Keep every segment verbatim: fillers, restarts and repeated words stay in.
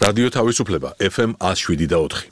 რადიო თავისუფლება ეფ ემ one oh seven და four.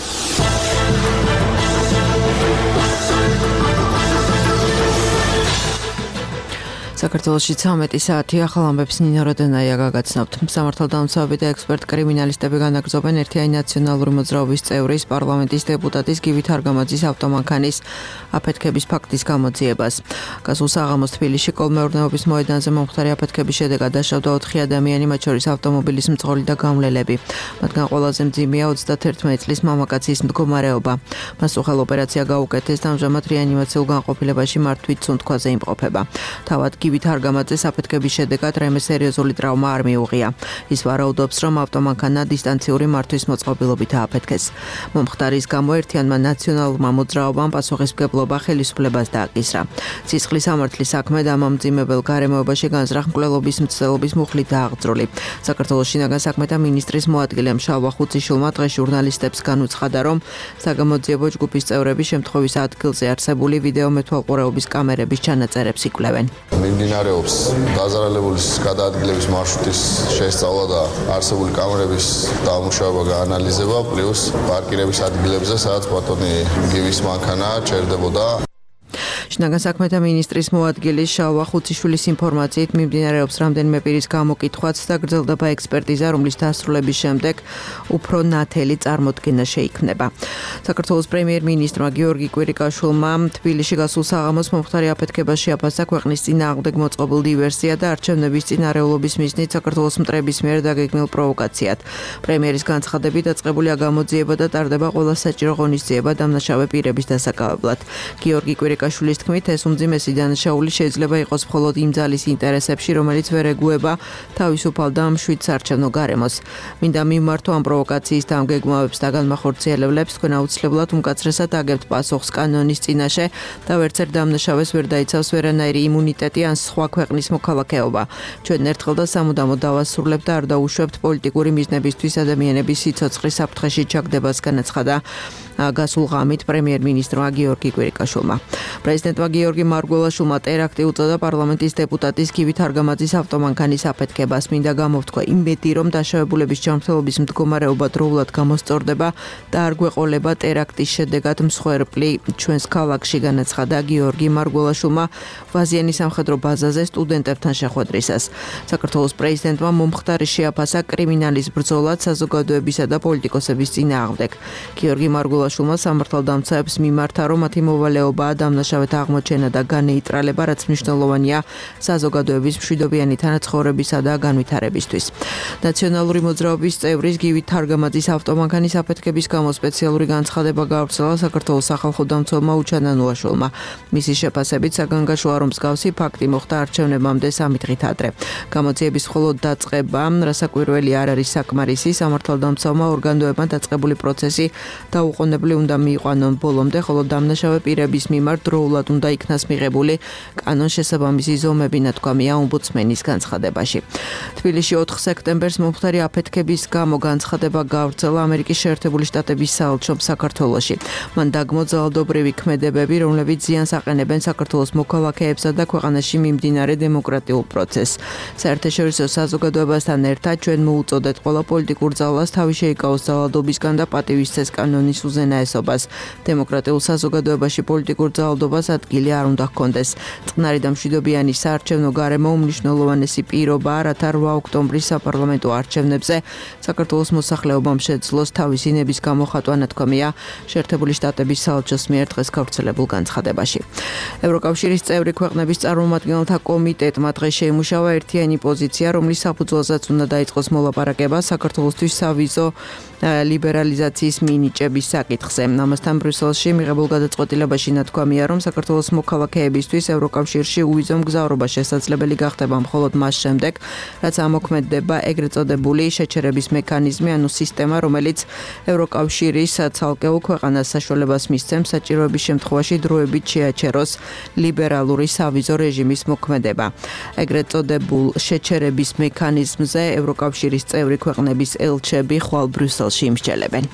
საქართველოში ცამეტი საათი ახალ ამბებს ნინო როდენაია გაგაცნობთ. სამართალდამცავები და ექსპერტ კრიმინალისტები განაგრძობენ ერთიანი ნაციონალური მოძრაობის წევრის პარლამენტის დეპუტატის გივი თარგამაძის ავტომანქანის აფეთქების ფაქტის გამოძიებას. გასულ საღამოს თბილისში კოლმეურნეობის მოედანზე მომხდარი აფეთქების შედეგად დაშავდა ოთხი ადამიანი, მათ შორის ავტომობილის მძღოლი და გამლელები. მათგან ყველაზე მძიმეა ოცდათერთმეტი წლის მამაკაცის მდგომარეობა. მას უხალ ოპერაცია გაუკეთეს და ამჟამად რეანიმაციულ განყოფილებაში მართვით სუნთქვაზე იმყოფება. თავად გივი თარგამაძეს აფეთქების შედეგად რემე სერიოზული ტრავმა არ მიუღია. ის ვარაუდობს, რომ ავტომანქანა დისტანციური მართვის მოწყობილობით ააფეთქეს. მომხდარის გამო ერთიანმა ნაციონალურმა მოძრაობამ პასუხისმგებლობა ხელისუფლებას დააკისრა. ცისხლის სამართლის საქმე დამამძიმებელ გარემოებაში განზრახ მკვლელობის მცდელობის მუხლით დააღწრული. საქართველოს შინაგან საქმეთა მინისტრის მოადგილემ შალვა ხუციშვილმა დღეს ჟურნალისტებს განუცხადა, რომ საგამოძიებო ჯგუფის წევრები შემთხვევის ადგილზე არსებული ვიდეო მეთვალყურეობის კამერების ჩანაწერებს იკვლევენ. მიმდინარეობს დაზარალებულის გადაადგილების მარშრუტის შესწავლა და არსებული კამერების დამუშავება გაანალიზება, პლუს პარკირების ადგილებზე, სადაც ბატონი გივის მანქანა ჩერდებოდა. შინაგან საქმეთა მინისტრის მოადგილის შალვა ხუციშვილის ინფორმაციით მიმდინარეობს რამდენიმე პირის გამოკითხვაც და გრძელდება ექსპერტიზა, რომლის დასრულების შემდეგ უფრო ნათელი წარმოდგენა შეიქმნება. საქართველოს პრემიერ-მინისტრმა გიორგი კვირიკაშვილმა თბილისში გასულ საღამოს მომხდარი აფეთქებაში აფასა ქვეყნის წინააღმდეგ მოწყობილ დივერსია და არჩევნების წინარეულობის მიზნით საქართველოს მტრების მიერ დაგეგმილ პროვოკაციად. პრემიერის განცხადებით დაწყებულია გამოძიება და ტარდება ყველა საჭირო ღონისძიება დამნაშავე პირების დასაკავებლად. გიორგი კვირიკაშვილის თქმით, ეს უმძიმესი დანაშაული შეიძლება იყოს მხოლოდ იმ ძალის ინტერესებში, რომელიც ვერ ეგუება თავისუფალ და მშვიდ საარჩევნო გარემოს. მინდა მიმართო ამ პროვოკაციის დამგეგმავებს და განმახორციელებლებს, თქვენ აუცილებლად უმკაცრესად აგებთ პასუხს კანონის წინაშე და ვერცერთ დამნაშავეს ვერ დაიცავს ვერანაირი იმუნიტეტი ან სხვა ქვეყნის მოქალაქეობა. ჩვენ ერთხელ და სამუდამოდ დავასრულებთ და არ დაუშვებთ პოლიტიკური მიზნებისთვის ადამიანების სიცოცხლის საფრთხეში ჩაგდებას, განაცხადა გასულ ღამით პრემიერ-მინისტრმა გიორგი კვირიკაშვილმა. პრეზიდენტმა გიორგი მარგველაშვილმა ტერაქტი უწოდა პარლამენტის დეპუტატის გივი თარგამაძის ავტომანქანის აფეთქებას. მინდა გამოვთქვა იმედი, რომ დაშავებულების ჯანმრთელობის მდგომარეობა დროულად გამოსწორდება და არ გვეყოლება ტერაქტის შედეგად მსხვერპლი ჩვენს ქალაქში, განაცხადა გიორგი მარგველაშვილმა ვაზიანის სამხედრო ბაზაზე სტუდენტებთან შეხვედრისას. საქართველოს პრეზიდენტმა მომხდარი შეაფასა კრიმინალის ბრძოლად საზოგადოებისა და პოლიტიკოსების წინააღმდეგ. გიორგი მარგველაშვილმა სამართალდამცავებს მიმართა, რომ მათი მოვალეობაა დამნაშავეთა აღმოჩენა და განეიტრალება, რაც მნიშვნელოვანია საზოგადოების მშვიდობიანი თანაცხოვრებისა და განვითარებისთვის. ნაციონალური მოძრაობის წევრის გივი თარგამაძის ავტომანქანის აფეთქების გამო სპეციალური განცხადება გაავრცელა საქართველოს სახალხო დამცველმა უჩანან ულაშვილმა. მისი შეფასებით საგანგაშოა, რომ მსგავსი ფაქტი მოხდა არჩევნებამდე სამი დღით ადრე. გამოძიების მხოლოდ დაწყება რასაკვირველი არ არის საკმარისი, სამართალდამცავმა ორგანოებმა დაწყებული პროცესი დაუყოვნებლივ უნდა მიიყვანონ ბოლომდე, ხოლო დამნაშავე პირების მიმართ დროულად უნდა იქნას მიღებული კანონშესაბამისი ზომები, ნათქვამია ომბუდსმენის განცხადებაში. თბილისში ოთხ სექტემბერს მომხდარი აფეთქების გამო განცხადება გაავრცელა ამერიკის შეერთებული შტატების საელჩომ საქართველოში. მან დაგმო ძალადობრივი ქმედებები, რომლებიც ზიანს აყენებენ საქართველოს მოქალაქეებსა და ქვეყანაში მიმდინარე დემოკრატიულ პროცესს. საერთაშორისო საზოგადოებასთან ერთად ჩვენ მოუწოდეთ ყველა პოლიტიკურ ძალას თავი შეიკავოს ძალადობისგან და პატივისცეს კანონის უზენაესობას. დემოკრატიულ საზოგადოებაში პოლიტიკურ ძალადობას ადგილი არ უნდა ჰქონდეს. წყნარი და მშვიდობიანი საარჩევნო გარემო უმნიშვნელოვანესი პირობაა, რათა რვა ოქტომბრის საპარლამენტო არჩევნებზე საქართველოს მოსახლეობამ შეძლოს თავისი ნების გამოხატვა, ნათქვამია შეერთებული შტატების საელჩოს მიერ დღეს გავრცელებულ განცხადებაში. ევროკავშირის წევრი ქვეყნების წარმომადგენელთა კომიტეტმა დღეს შეიმუშავა ერთიანი პოზიცია, რომლის საფუძველზეც უნდა დაიწყოს მოლაპარაკება საქართველოსთვის სავიზო ლიბერალიზაციის მინიჭების საკითხზე. ამასთან ბრიუსელში მიღებულ გადაწყვეტილებაში ნათქვამია, რომ საქართველოს მოქალაქეებისთვის ევროკავშირში უვიზო მგზავრობა შესაძლებელი გახდება მხოლოდ მას შემდეგ, რაც ამოქმედდება ეგრეთ წოდებული შეჩერების მექანიზმი, ანუ სისტემა, რომელიც ევროკავშირის ცალკეულ ქვეყანას საშუალებას მისცემს საჭიროების შემთხვევაში დროებით შეაჩეროს ლიბერალური სავიზო რეჟიმის მოქმედება. ეგრეთ წოდებულ შეჩერების მექანიზმზე ევროკავშირის წევრი ქვეყნების ელჩები ხვალ ბრიუსელში იმსჯელებენ.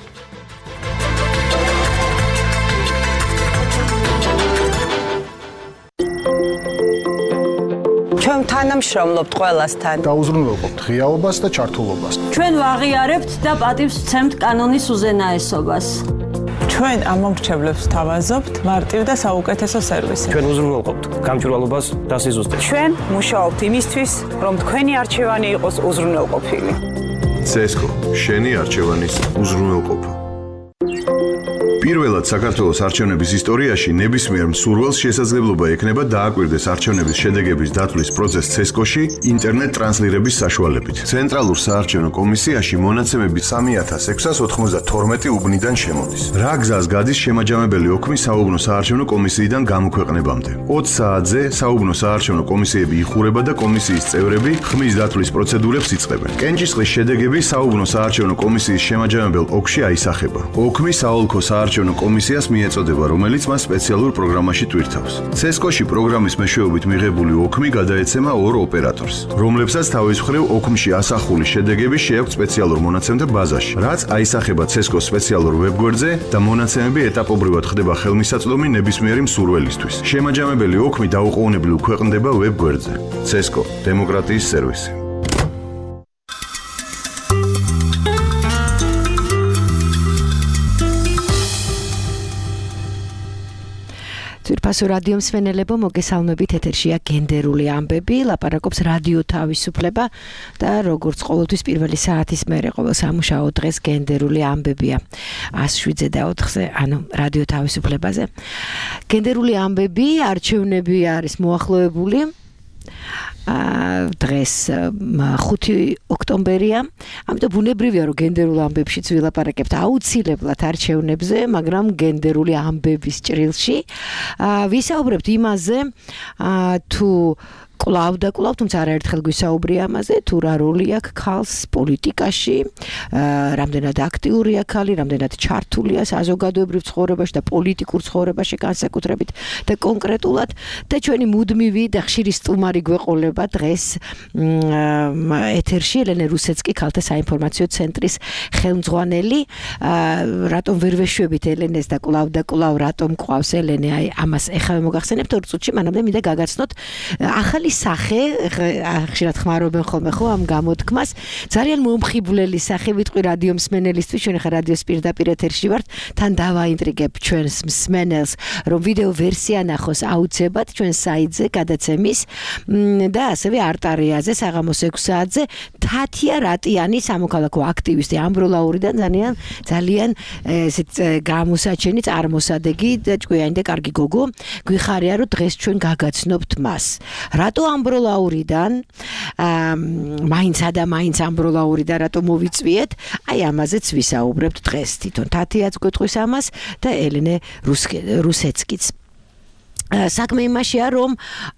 ჩვენ თანამშრომლობთ ყველასთან. დაუზრუნველყოფთ ღიაობას და ჩართულობას. ჩვენ ვაღიარებთ და პატივს ვცემთ კანონის უზენაესობას. ჩვენ ამ მომრჩევლებს თავაზობთ მარტივ და საუკეთესო სერვისი. ჩვენ უზრუნველყოფთ გამჭვირვალობას და სიზუსტეს. ჩვენ მუშაობთ იმისთვის, რომ თქვენი არჩევანი იყოს უზრუნველყოფილი. ცესკო, შენი არჩევანის უზრუნველყოფა. პირველად საქართველოს არჩევნების ისტორიაში ნებისმიერ მსურველს შესაძლებლობა ექნება დააკვირდეს არჩევნების შედეგების დათვლის პროცესს ცესკოში ინტერნეტ ტრანსლირების საშუალებით. ცენტრალურ საარჩევნო კომისიაში მონაცემები სამი ათას ექვსას ოცდაათი უბნიდან შემოდის. რა გზას გადის შემაჯამებელი ოქმი საუბნო საარჩევნო კომისიიდან გამოქვეყნებამდე? ოცი საათზე საუბნო საარჩევნო კომისიები იხურება და კომისიის წევრები ხმის დათვლის პროცედურებს იწყებენ. კენჭისყრის შედეგები საუბნო საარჩევნო კომისიის შემაჯამებელ ოკში აისახება. ოქმი საოლქო საარჩევნო კომისიას მიეწოდება, რომელიც მას სპეციალურ პროგრამაში ტვირთავს. ცესკოში პროგრამის მეშვეობით მიღებული ოქმი გადაეცემა ორ ოპერატორს, რომლებსაც თავის მხრივ ოქმში ასახული შედეგები შეაქვთ სპეციალურ მონაცემთა ბაზაში, რაც აისახება ცესკოს სპეციალურ ვებგვერდზე და მონაცემები ეტაპობრივად ხდება ხელმისაწვდომი ნებისმიერი მსურველისთვის. შემაჯამებელი ოქმი დაუყოვნებლივ ქვეყნდება ვებგვერდზე. ცესკო, დემოკრატიის სერვისი. ძვირფასო რადიო მსმენელებო, მოგესალმებით, ეთერშია გენდერული ამბები, ლაპარაკობს რადიო თავისუფლება და როგორც ყოველთვის პირველი საათის მერე ყოველ სამუშაო დღეს გენდერული ამბებია. ას შვიდზე და ოთხზე, ანუ რადიო თავისუფლებაზე. გენდერული ამბები, არჩევნები არის მოახლოებული. დღეს ხუთი ოქტომბერია, ამიტომ ბუნებრივია, რომ გენდერულ ამბებშიც ვილაპარაკებთ აუცილებლად არჩევნებზე, მაგრამ გენდერული ამბების ჭრილში ვისაუბრებთ იმაზე, თუ კვლავ და კვლავ, თუმცა არაერთხელ გვისაუბრია ამაზე, თუ რა როლი აქვს ქალს პოლიტიკაში, რამდენად აქტიურია ქალი, რამდენად ჩართულია საზოგადოებრივ ცხოვრებაში და პოლიტიკურ ცხოვრებაში განსაკუთრებით და კონკრეტულად და ჩვენი მუდმივი და ხშირი სტუმარი გვეყოლება დღეს ეთერში ელენე რუსეცკი, ქალთა საინფორმაციო ცენტრის ხელმძღვანელი. რატომ ვერ ვეშვებით ელენეს და კვლავ და კვლავ რატომ ყავს ელენე? აი ამას ეხავე მოგახსენებთ ორ წუთში, მანამდე მინდა გაგაცნოთ ახალი სახე, ხშირად ხმარობენ ხოლმე ხო ამ გამოთქმას, ძალიან მომხიბვლელი სახე, ვიტყვი რადიო მსმენელისთვის, ჩვენ ახლა რადიოს პირდაპირ ეთერში ვართ, თან დავაინტრიგებ ჩვენს მსმენელს, რომ ვიდეო ვერსია ნახოს აუცილებლად ჩვენ საიტზე გადაცემის და ასევე არტარიაზე საღამოს ექვს საათზე თათია რატიანი, სამოქალაქო აქტივისტი ამბროლაურიდან ძალიან ძალიან ესეთ გამოსაჩენი წარმოსადეგი და ჭკვიანი და კარგი გოგო, გვიხარია რომ დღეს ჩვენ გაგაცნობთ მას. რატო ამბროლაურიდან მაინცა და მაინც ამბროლაურიდან რატო მოვიწვიეთ? აი ამაზეც ვისაუბრებთ დღეს. თვითონ თათიაც გვეტყვის ამას და ელენე რუსეცკიც. საქმე იმაშია, რომ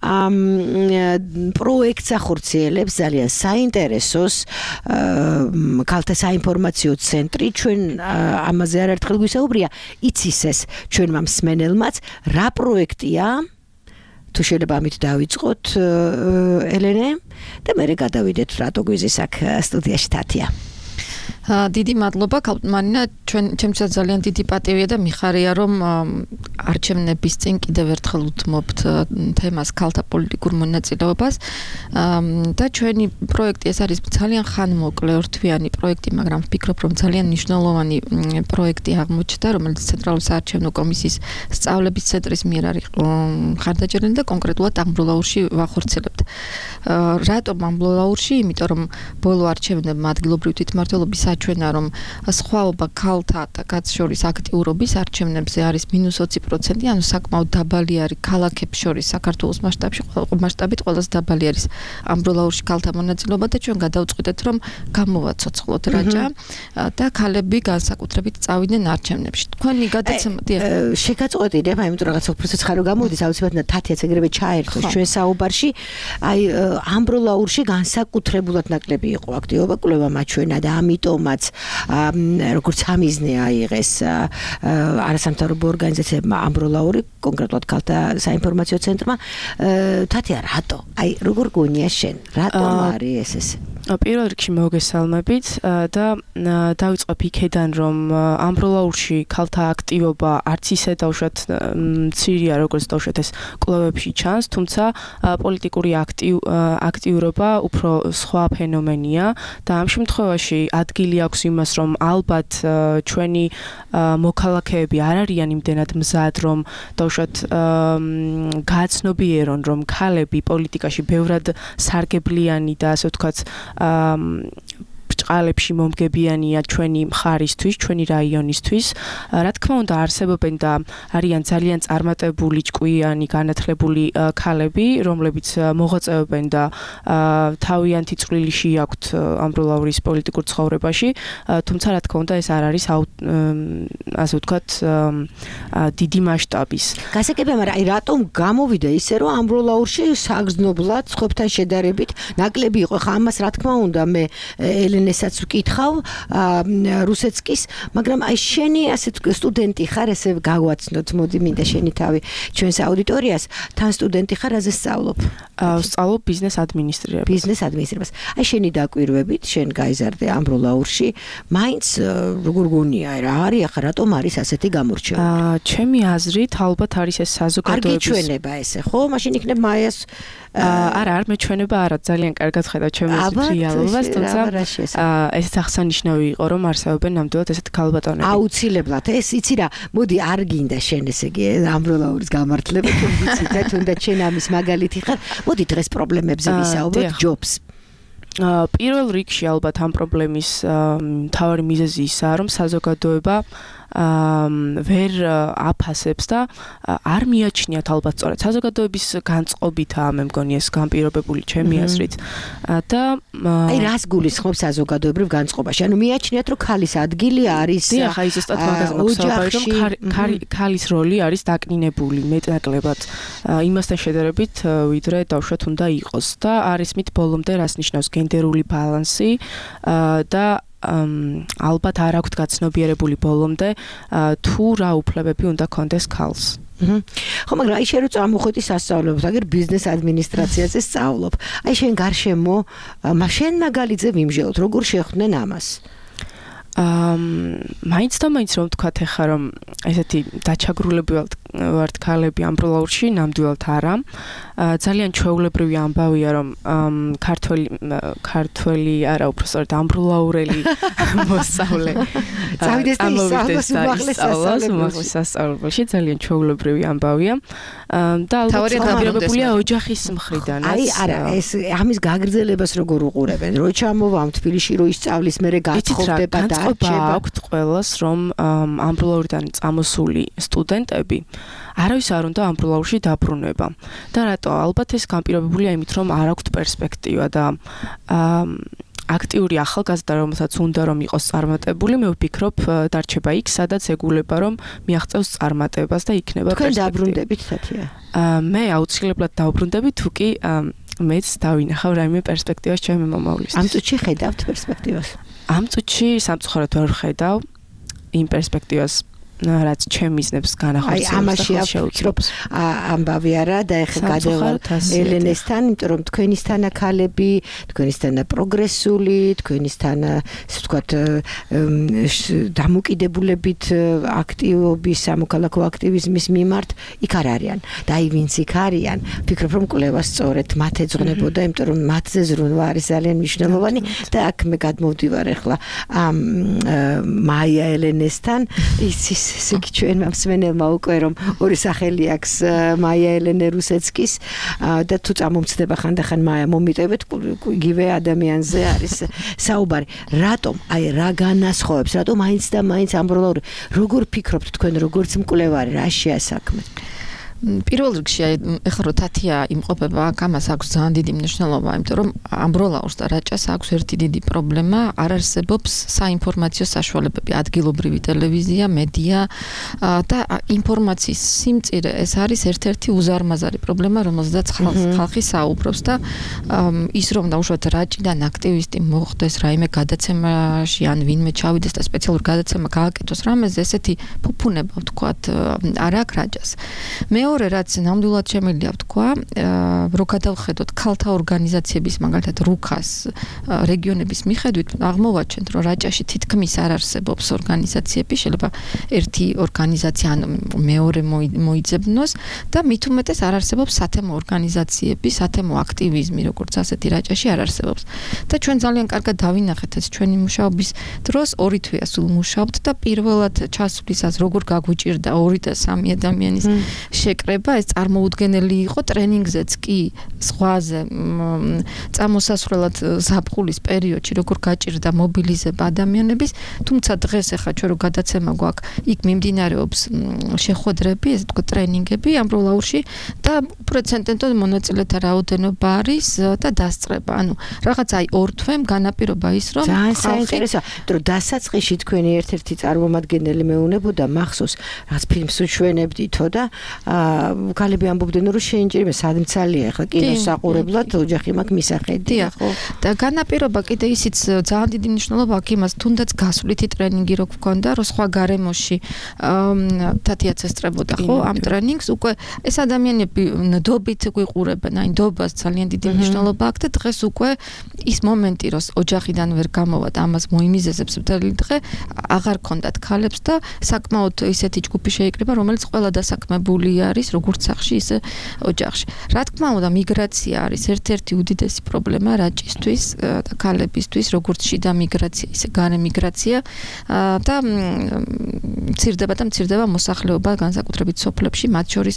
პროექტს ახორციელებს ძალიან საინტერესოს ქალთა საინფორმაციო ცენტრი. ჩვენ ამაზე არაერთხელ გვისაუბრია, იცის ეს ჩვენმა მსმენელმაც, რა პროექტია? თუ შეიძლება ამით დავიწყოთ ელენე და მერე გადავიდეთ რატო გვიზის აქ სტუდიაში თათია. დიდი მადლობა კალპმანინა, ჩვენ ჩემთვის ძალიან დიდი პატივია და მიხარია, რომ არჩევნების წინ კიდევ ერთხელ უთმობთ თემას ქალთა პოლიტიკურ მონაწილეობას და ჩვენი პროექტი ეს არის ძალიან ხანმოკლე ორთვიანი პროექტი, მაგრამ ვფიქრობ, რომ ძალიან მნიშვნელოვანი პროექტი აღმოჩნდა, რომელიც ცენტრალური საარჩევნო კომისიის სწავლების ცენტრის მიერ არის ხარდაჭერილი და კონკრეტულად ამბროლაურში ვახორციელებთ. რატომ ამბროლაურში? იმიტომ რომ ბოლო არჩევნებმა ადგილობრივი თვითმმართველობის საჩვენა, რომ სხვაობა ქალთა და კაცთა შორის აქტიურობის არჩევნებზე არის მინუს ოცი პროცენტი, ანუ საკმაოდ დაბალი არის ქალაქებს შორის საქართველოს მასშტაბში, მასშტაბით ყველაზე დაბალი არის ამბროლაურში ქალთა მონაწილეობა და ჩვენ გადავწყვიტეთ, რომ გამოვაცოცხლოთ რაჭა და ქალები განსაკუთრებით წავიდნენ არჩევნებში. თქვენი გადაცემა შეგაწყვეტინებ, იმიტომ რაღაც უბრალოდ ხარო გამოვიდეს, აუცილებლად თათიაც ეგრევე ჩაერთოს ჩვენ საუბარში. აი ამბროლაურში განსაკუთრებულად ნაკლები იყო აქტივობა, კვლევა მაჩვენა და ამიტომაც როგორც ამიზნე აიღეს არასამთავრობო ორგანიზაციებმა ამბროლაური, კონკრეტულად ქალთა საინფორმაციო ცენტრმა. თათია, რატო? აი როგორ გონია შენ? რატომ არის ეს ეს? პირველ რიგში მოგესალმებით და დავიწყებ იქედან, რომ ამბროლაურში ქალთა აქტივობა არც ისე დავშოთ მცირეა, როგორც დავშოთ ეს კვლევებში ჩანს, თუმცა პოლიტიკური აქტიურობა უფრო სხვა ფენომენია და ამ შემთხვევაში ადგილი აქვს იმას, რომ ალბათ ჩვენი მოქალაქეები არ არიან იმდენად მზად, რომ დავშოთ გააცნობიერონ, რომ ქალები პოლიტიკაში ბევრად სარგებლიანი და ასე ვთქვათ ბრჭყალებში მომგებიანია ჩვენი მხარისთვის, ჩვენი რაიონისთვის. რა თქმა უნდა, არსებობენ და არიან ძალიან წარმატებული, ჭკვიანი, განათლებული ქალები, რომლებიც მოღვაწეობენ და თავიანთი წვლილი შეაქვთ ამბროლაურის პოლიტიკურ ცხოვრებაში, თუმცა რა თქმა უნდა, ეს არ არის ასე ვთქვათ დიდი მასშტაბის. გასაგებია, მაგრამ აი რატომ გამოვიდა ისე, რომ ამბროლაურში საგრძნობლად ხობთან შედარებით ნაკლები იყო? ხა ამას რა თქმა უნდა მე ელენესაც ვკითხავ რუსეცკის, მაგრამ აი შენი ასე სტუდენტი ხარ, ესე გაგვაცნოთ, მოდი მინდა შენი თავი ჩვენს აუდიტორიას, თან სტუდენტი ხარ, რაზე სწავლობ? ვსწავლობ ბიზნეს ადმინისტრირებას. ბიზნეს ადმინისტრირებას. აი შენი დაკვირვებით, შენ გაიზარდე ამბროლაურში, მაინც როგორ გონია, რა არის ახლა, რატომ არის ასეთი გამორჩევა? ჩემი აზრით, ალბათ არის ეს საზოგადოების არ გიჩვენება ესე, ხო? მაშინ იქნებ მაიას არა, არ მეჩვენება, არა, ძალიან კარგად ხედავ ჩემს რეალობას, თუმცა ესეც აღსანიშნავი იყო, რომ არსებობენ ნამდვილად ესეთი ქალბატონები. აუცილებლად, ეს იცი რა, მოდი არ გინდა შენ ესე იგი ამბროლაურის გამართლება, თუ ვიცი და თუნდაც შენ ამის მაგალითი ხარ, მოდი დღეს პრობლემებზე ვისაუბროთ, ჯობს. პირველ რიგში ალბათ ამ პრობლემის მთავარი მიზეზი ისაა, რომ საზოგადოება ვერ აფასებს და არ მიაჩნიათ ალბათ სწორად საზოგადოების განწყობითაა მე მგონი ეს განპირობებული ჩემი აზრით და აი რას გულისხმობს საზოგადოებრივ განწყობაში? ანუ მიაჩნიათ, რომ ქალის ადგილი არის დიახ, აი ზუსტად მაგაზე მოგსაუბარი, რომ ქალის როლი არის დაკნინებული მეტნაკლებად იმასთან შედარებით, ვიდრე დავშვათ უნდა იყოს და არის მით ბოლომდე რას ნიშნავს გენდერული ბალანსი და ალბათ არ აქვთ გაცნობიერებული ბოლომდე თუ რა უფლებები უნდა კონდეს ქალს. ხო, მაგრამ აი შენ რო წამოხვედი სასწავლებლად, აგერ ბიზნეს ადმინისტრაციაზე სწავლობ. აი შენ გარშემო, შენ მაგალითზე ვიმჟელოთ, როგორ შეხვდნენ ამას? აა მაინც და მაინც რომ ვთქვათ ახლა რომ ესეთი დაჩაგრულები ვართ ქალები ამბროლაურში, ნამდვილად არა. ძალიან ჩვეულებრივი ამბავია, რომ ქართველი ქართველი არა, უბრალოდ ამბროლაურელი მოსწავლე წავიდეს და ისწავლოს უმაღლეს სასწავლებელში, ძალიან ჩვეულებრივი ამბავია. და ალბათ გამირებულია ოჯახის მხრიდან. აი არა, ეს ამის გაგრძელებას როგორ უყურებენ? რო ჩამოვამ თბილისში, რო ისწავლის, მერე გაცხოვდება და აქვთ ყველას, რომ ამბროლაურიდან წამოსული სტუდენტები არავის არ უნდა ამბროლაურში დაბრუნება. და რატო? ალბათ ეს განპირობებულია იმით, რომ არ აქვთ პერსპექტივა და აქტიური ახალგაზრდა, რომელსაც უნდა რომ იყოს წარმატებული, მე ვფიქრობ, დარჩება იქ, სადაც ეგულება რომ მიაღწევს წარმატებას და იქნება პერსპექტივა. თქვენ დაბრუნდებით, თათია? მე აუცილებლად დავბრუნდები, თუ კი მეც დავინახავ რაიმე პერსპექტივას ჩემი მომავლის. ამ წუთში ხედავთ პერსპექტივას? ამ წუთში სამწუხაროდ ვერ ხედავ იმ პერსპექტივას, რაც ჩემ მიზნებს განახორციელებს. აი ამაში ვფიქრობ, ამბავი არა და ეხლა გადავალ ელენესთან, იმიტომ რომ თქვენისთანა ქალები, თქვენისთანა პროგრესული, თქვენისთანა, ასე ვთქვათ, დამოკიდებულებით აქტივობის, სამოქალაქო აქტივიზმის მიმართ იქ არ არიან. და აი ვინც იქ არიან, ვფიქრობ რომ კვლევა სწორედ მათ ეძღვნებოდა, იმიტომ რომ მათზე ზრუნვა არის ძალიან მნიშვნელოვანი და აქ მე გადმოვდივარ ეხლა ამ მაია ელენესთან, იცის ესე იგი ჩვენ მსმენელმა უკვე რომ ორი სახელი აქვს მაია ელენე რუსეცკის და თუ წამომცდება ხანდახან მაია მომიტევეთ იგივე ადამიანზე არის საუბარი. რატომ? აი რა განასხვავებს? რატომ მაინც და მაინც ამბროლაური? როგორ ფიქრობთ თქვენ, როგორც მკვლევარი, რა შეასაქმე? პირველ რიგში აი ეხლა რო თათია იმყოფება, აქ ამას აქვს ძალიან დიდი მნიშვნელობა, იმიტომ რომ ამბროლაურს და რაჭას აქვს ერთი დიდი პრობლემა, არ არსებობს საინფორმაციო საშუალებები, ადგილობრივი ტელევიზია, მედია და ინფორმაციის სიმწირე, ეს არის ერთ-ერთი უზარმაზარი პრობლემა, რომელზედაც ხალხი საუბრობს და ის რომ დაუშვათ რაჭიდან აქტივისტი მოხდეს რაიმე გადაცემაში ან ვინმე ჩავიდეს და სპეციალური გადაცემა გააკეთოს რამეზე, ესეთი ფუფუნება ვთქვათ, არ აქვს რაჭას. მეორე მეორე რაც ნამდვილად შემიძლია ვთქვა, რო გადავხედოთ ქალთა ორგანიზაციების, მაგალითად რუქას რეგიონების მიხედვით, აღმოვაჩენთ, რომ რაჭაში თითქმის არ არსებობს ორგანიზაციები, შეიძლება ერთი ორგანიზაცია ან მეორე მოიძებნოს და მით უმეტეს არ არსებობს სათემო ორგანიზაციები, სათემო აქტივიზმი, როგორც ასეთი რაჭაში არ არსებობს. და ჩვენ ძალიან კარგად დავინახეთ ეს ჩვენი მუშაობის დროს, ორი თვეა სულ მუშაობთ და პირველად ჩასვლისას როგორ გაგვიჭირდა ორი და სამი ადამიანის შეკრება, ეს წარმოუდგენელი იყო ტრენინგზეც კი ზღვაზე წამოსასვლელად ზაფხულის პერიოდში როგორ გაჭირდა მობილიზება ადამიანების, თუმცა დღეს ახლა ჩვენ რო გადაცემა გვაქვს, იქ მიმდინარეობს შეხვედრები, ესე ვთქვათ, ტრენინგები ამბროლაურში და პროცენტენტად მონაწილეთა რაოდენობა არის და დასწრება. ანუ რაღაც აი ორ თვემ განაპირობა ის, რომ ძალიან საინტერესოა, რომ დასაწყისში თქვენი ერთ-ერთი წარმომადგენელი მეუნებოდა მახსოვს, რაღაც ფილმს უჩვენებდითო და ქალები ამბობდნენ, რომ შეინჭირება სადმცალია ახლა კინოსაყურებლად ოჯახი მაქვს მისახედი. ხო. და განაპირობა კიდე ისიც ძალიან დიდი მნიშვნელობა აქვს იმას, თუნდაც გასვლითი ტრენინგი რო გქონდა, რომ სხვა გარემოში თათიაც ესწრებოდა ხო ამ ტრენინგს, უკვე ეს ადამიანები ნდობით გვიყურებენ, აი ნდობას ძალიან დიდი მნიშვნელობა აქვს და დღეს უკვე ის მომენტი, რომ ოჯახიდან ვერ გამოვა და ამას მოიმიზეზებს მთელი დღე, აღარ ქონდათ ქალებს და საკმაოდ ისეთი ჯგუფი შეიკრიბა, რომელიც ყველა დასაქმებული არის, როგორც სახში, ისე ოჯახში. რა თქმა უნდა, მიგრაცია არის ერთ-ერთი უდიდესი პრობლემა რაჭისთვის და ქალებისთვის, როგორც შიდა მიგრაცია, ისე გარე მიგრაცია და მცირდება და მცირდება მოსახლეობა, განსაკუთრებით სოფლებში, მათ შორის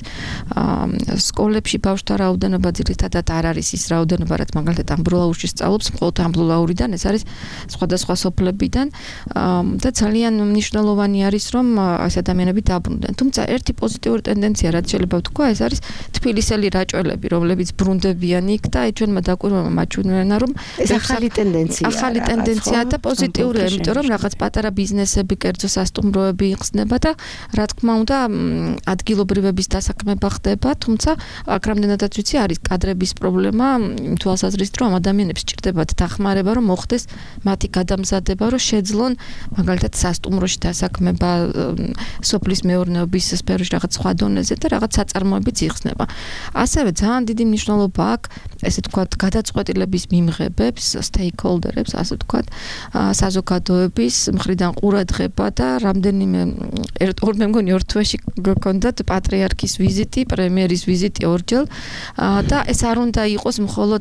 სკოლებში ბავშვთა რაოდენობა ძირითადად არ არის ის რაოდენობა, რაც მაგალითად ამბროლაურში სწავლობს, მხოლოდ ამბროლაურიდან, ეს არის სხვადასხვა სოფლებიდან და ძალიან მნიშვნელოვანი არის, რომ ეს ადამიანები დაბრუნდნენ. თუმცა ერთი პოზიტიური ტენდენცია, რაც შეიძლება ვთქვა, ეს არის თბილისელი რაჭველები, რომლებიც ბრუნდებიან იქ და აი ჩვენმა დაკვირვებამ მაჩვენა, რომ ეს ახალი ტენდენცია. ახალი ტენდენცია და პოზიტიურია, იმიტომ რომ რაღაც პატარა ბიზნესები, კერძო სასტუმროები იხსნება და რა თქმა უნდა, ადგილობრივების დასაქმება ხდება, თუმცა აქ რამდენადაც ვიცი, არის კადრების პრობლემა, თვალსაზრისით, რომ ადამიანებს სჭირდებათ დახმარება, რომ მოხდეს მათი გადამზადება, რომ შეძლონ მაგალითად სასტუმროში დასაქმება, სოფლის მეურნეობის სფეროში რაღაც სხვა დონეზე და რაღაც საწარმოებიც იხსნება. ასევე ძალიან დიდი მნიშვნელობა აქვს, ესე ვთქვათ, გადაწყვეტილების მიმღებებს, stakeholder-ებს, ასე ვთქვათ, საზოგადოების მხრიდან ყურადღება და რამდენიმე ორ მე მგონი ორ თვეში გქონდათ პატრიარქის ვიზიტი, პრემიერის ვიზიტი ორჯერ და ეს არ უნდა იყოს მხოლოდ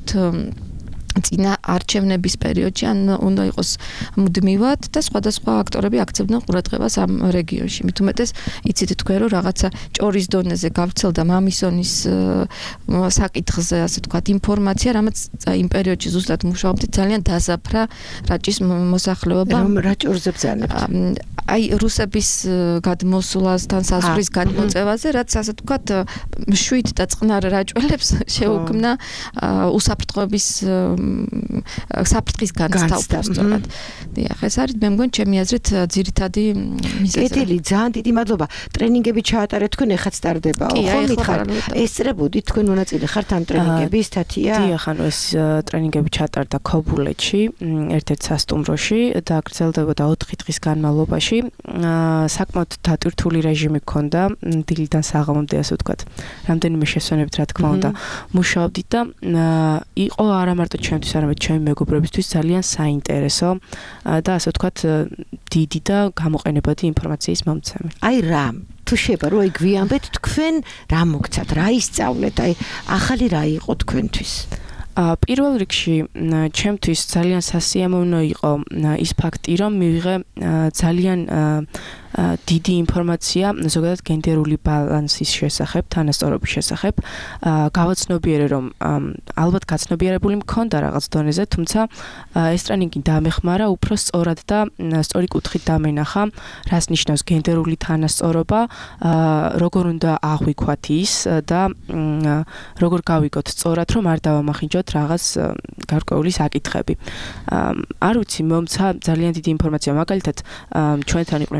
წინა არჩევნების პერიოდში, ან უნდა იყოს მუდმივად და სხვადასხვა აქტორები აქცევდნენ ყურადღებას ამ რეგიონში. მით უმეტეს იცით თქვენ, რომ რაღაცა ჭორის დონეზე გავრცელდა მამისონის საკითხზე, ასე ვთქვათ, ინფორმაცია, რამაც იმ პერიოდში ზუსტად მუშაობდით, ძალიან დაზაფრა რაჭის მოსახლეობა. რომ რა ჭორზე ბრძანებთ? აი რუსების გადმოსვლასთან საზღვრის გადმოწევაზე, რაც ასე ვთქვათ, შვიდ და წყნარ რაჭველებს შეუქმნა უსაფრთხოების საფრთხის განცდა სწორად. დიახ, ეს არის მე მგონი ჩემი აზრით ძირითადი მიზეზი. კეთილი, ძალიან დიდი მადლობა. ტრენინგები ჩაატარეთ თქვენ, ეხლა სტარდებაო, ხო მითხარით? ესწრებოდით თქვენ მონაწილე ხართ ამ ტრენინგების, თათია? დიახ, ანუ ეს ტრენინგები ჩაატარდა ქობულეთში, ერთ-ერთ სასტუმროში და გრძელდებოდა ოთხი დღის განმავლობაში. საკმაოდ დატვირთული რეჟიმი ჰქონდა, დილიდან საღამომდე, ასე ვთქვათ. რამდენიმე შესვენებით, რა თქმა უნდა, მუშაობდით და იყო არა მარტო ჩემთვის, არამედ ჩემი მეგობრებისთვის ძალიან საინტერესო და ასე ვთქვათ, დიდი და გამოყენებადი ინფორმაციის მომცემი. აი რა, თუ შეება რომ გვიამბეთ თქვენ რა მოგცათ, რა ისწავლეთ, აი ახალი რა იყო თქვენთვის? პირველ რიგში ჩემთვის ძალიან სასიამოვნო იყო ის ფაქტი, რომ მივიღე ძალიან დიდი ინფორმაცია ზოგადად გენდერული ბალანსის შესახებ, თანასწორობის შესახებ. გავაცნობიერე, რომ ალბათ გაცნობიერებული მქონდა რაღაც დონეზე, თუმცა ეს ტრენინგი დამეხმარა უფრო სწორად და სწორი კუთხით დამენახა, რას ნიშნავს გენდერული თანასწორობა, როგორ უნდა აღვიქვათ ის და როგორ გავიგოთ სწორად, რომ არ დავამახინჯოთ რაღაც გარკვეული საკითხები. არ ვიცი, მომცა ძალიან დიდი ინფორმაცია, მაგალითად, ჩვენთან იყვნენ ჩამოსული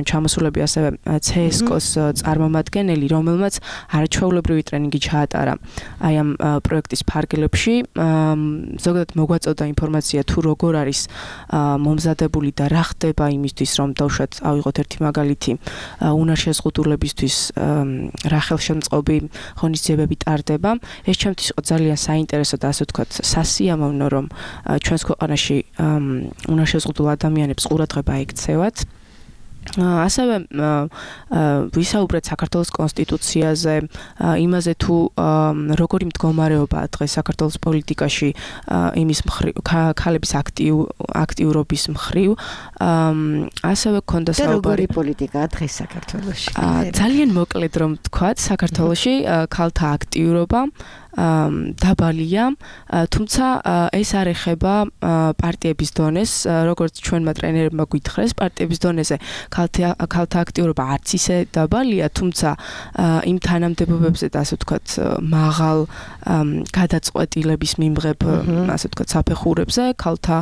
გამოსვლები ასევე C S K O-s წარმომადგენელი, რომელმაც არაჩვეულებრივი ტრენინგი ჩაატარა აი ამ პროექტის ფარგლებში. ზოგადად მოგვაწოდა ინფორმაცია თუ როგორ არის მომზადებული და რა ხდება იმისთვის, რომ დავუშვათ ავიღოთ ერთი მაგალითი უნარშეზღუდულებისთვის რა ხელშემწყობი ღონისძიებები ტარდება. ეს ჩემთვის იყო ძალიან საინტერესო და ასე ვთქვათ სასიამოვნო, რომ ჩვენს ქვეყანაში უნარშეზღუდულ ადამიანებს ყურადღება ექცევათ. ასევე ვისაუბრეთ საქართველოს კონსტიტუციაზე, იმაზე თუ როგორი მდგომარეობაა დღეს საქართველოს პოლიტიკაში იმის მხრივ, ქალების აქტიურობის მხრივ. ასევე გქონდა საუბარი როგორი პოლიტიკაა დღეს საქართველოში. ძალიან მოკლედ რომ ვთქვათ, საქართველოში ქალთა აქტიურობა დაბალია, თუმცა ეს არ ეხება პარტიების დონეს, როგორც ჩვენმა ტრენერებმა გითხრეს, პარტიების დონეზე ქალთა აქტიურობა არც ისე დაბალია, თუმცა იმ თანამდებობებზე და ასე ვთქვათ მაღალ გადაწყვეტილების მიმღებ, ასე ვთქვათ საფეხურებზე ქალთა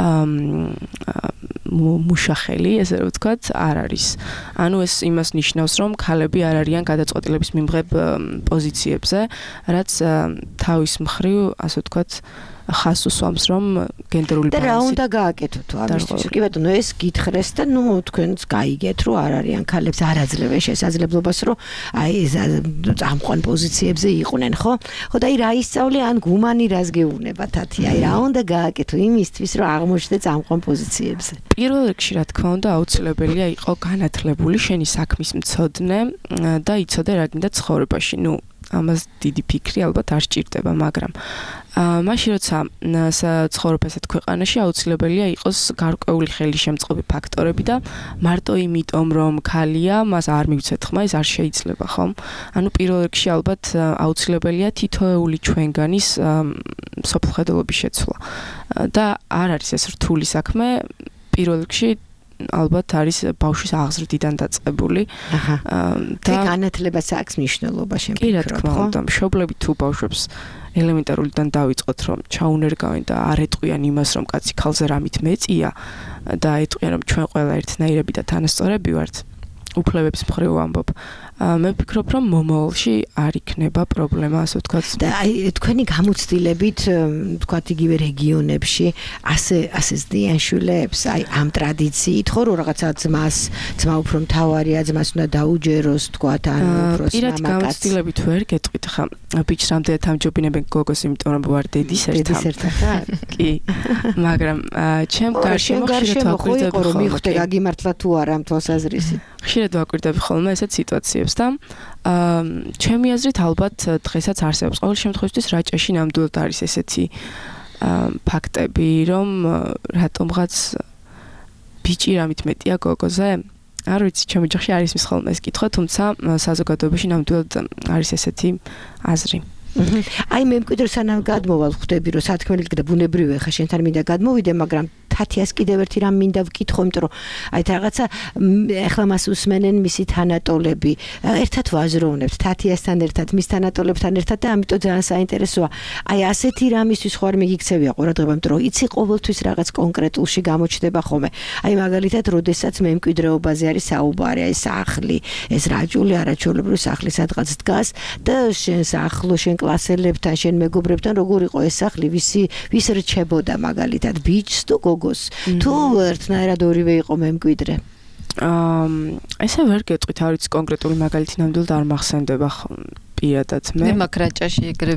მუშახელი, ესე რომ ვთქვათ, არ არის. ანუ ეს იმას ნიშნავს, რომ ქალები არ არიან გადაწყვეტილების მიმღებ პოზიციებზე, რაც თავის მხრივ, ასე ვთქვათ, ხას უსვამს, რომ გენდერული ბალანსი. და რა უნდა გააკეთოთ ამისთვის? კი ბატონო, ეს გითხრეს და ნუ თქვენც გაიგეთ, რომ არ არიან ქალებს არ აძლევენ შესაძლებლობას, რომ აი ეს წამყვან პოზიციებზე იყვნენ, ხო? ხო და აი რა ისწავლე ან გუმანი რას გეუბნება თათი? აი რა უნდა გააკეთო იმისთვის, რომ აღმოჩნდე წამყვან პოზიციებზე? პირველ რიგში, რა თქმა უნდა, აუცილებელია იყო განათლებული შენი საქმის მცოდნე და იცოდე რა გინდა ცხოვრებაში. ნუ ამას დიდი ფიქრი ალბათ არ სჭირდება, მაგრამ მაშინ როცა ცხოვრობ ესეთ ქვეყანაში აუცილებელია იყოს გარკვეული ხელისშემწყობი ფაქტორები და მარტო იმიტომ რომ ქალია, მას არ მივცეთ ხმა, ეს არ შეიძლება, ხომ? ანუ პირველ რიგში ალბათ აუცილებელია თითოეული ჩვენგანის სოფლმხედველობის შეცვლა. და არ არის ეს რთული საქმე, პირველ რიგში ალბათ არის ბავშვის აღზრდიდან დაწყებული. აჰა. და განათლება საქმის მნიშვნელობა შემფიქრობ, კი, რა თქმა უნდა, მშობლები თუ ბავშვებს ელემენტარულიდან დავიწყოთ, რომ ჩაუნერგავენ და არ ეტყვიან იმას, რომ კაცი ქალზე რამით მეწია და ეტყვიან, რომ ჩვენ ყველა ერთნაირები და თანასწორები ვართ, უფლებების მხრივ ვამბობ. მე ვფიქრობ, რომ მომავალში არ იქნება პრობლემა, ასე ვთქვათ. და აი თქვენი გამოცდილებით, ვთქვათ, იგივე რეგიონებში ასე ასე ზდიან შვილებს, აი ამ ტრადიციით, ხო, რომ რაღაცა ძმას, ძმა უფრო მთავარია, ძმას უნდა დაუჯეროს, ვთქვათ, ან უფრო მამაკაცს. პირად გამოცდილებით ვერ გეტყვით, ხა, ბიჭს რამდენად ამჯობინებენ გოგოს, იმიტომ რომ ვარ დედის ერთა. დედის ერთა ხარ? კი. მაგრამ ჩემ გარშემო ხშირად ვაკვირდები ხოლმე. რომ მიხდე გაგიმართლა თუ არა ამ თვალსაზრისით. ხშირად ვაკვირდები ხოლმე ესეთ სიტუაციებს. და ჩემი აზრით ალბათ დღესაც არსებობს. ყოველ შემთხვევაში რაჭაში ნამდვილად არის ესეთი ფაქტები, რომ რატომღაც ბიჭი რამით მეტია გოგოზე. არ ვიცი, ჩემი ოჯახში არის მის ხოლმე ეს კითხვა, თუმცა საზოგადოებაში ნამდვილად არის ესეთი აზრი. აი მე მკვიდრ სანამ გადმოვალ ხვდები, რომ სათქმელით და ბუნებრივია ხა შენთან მინდა გადმოვიდე, მაგრამ თათიას კიდევ ერთი რამ მინდა ვკითხო, იმიტომ რომ აი რაღაცა ეხლა მას უსმენენ მისი თანატოლები. ერთად ვაზროვნებთ თათიასთან ერთად, მის თანატოლებთან ერთად და ამიტომ ძალიან საინტერესოა. აი ასეთი რამისთვის ხوار მიგიქცევია ყურადღება, იმიტომ რომ იცი ყოველთვის რაღაც კონკრეტულში გამოჩნდება ხოლმე. აი მაგალითად, როდესაც მე მკვიდრეობაზე არის საუბარი, აი სახლი, ეს რაჭული არაჩვეულებრივი სახლი სადღაც დგას და შენ სახლო, შენ კლასელებთან, შენ მეგობრებთან როგორ იყო ეს სახლი, ვისი ვის რჩებოდა მაგალითად ბიჭს თუ გოგოს, თუ ერთნაირად ორივე იყო მემკვიდრე. აა ესე ვერ გეტყვით, არ ვიცი კონკრეტული მაგალითი ნამდვილად არ მახსენდება პირადად მე. მე მაგ რაჭაში ეგრე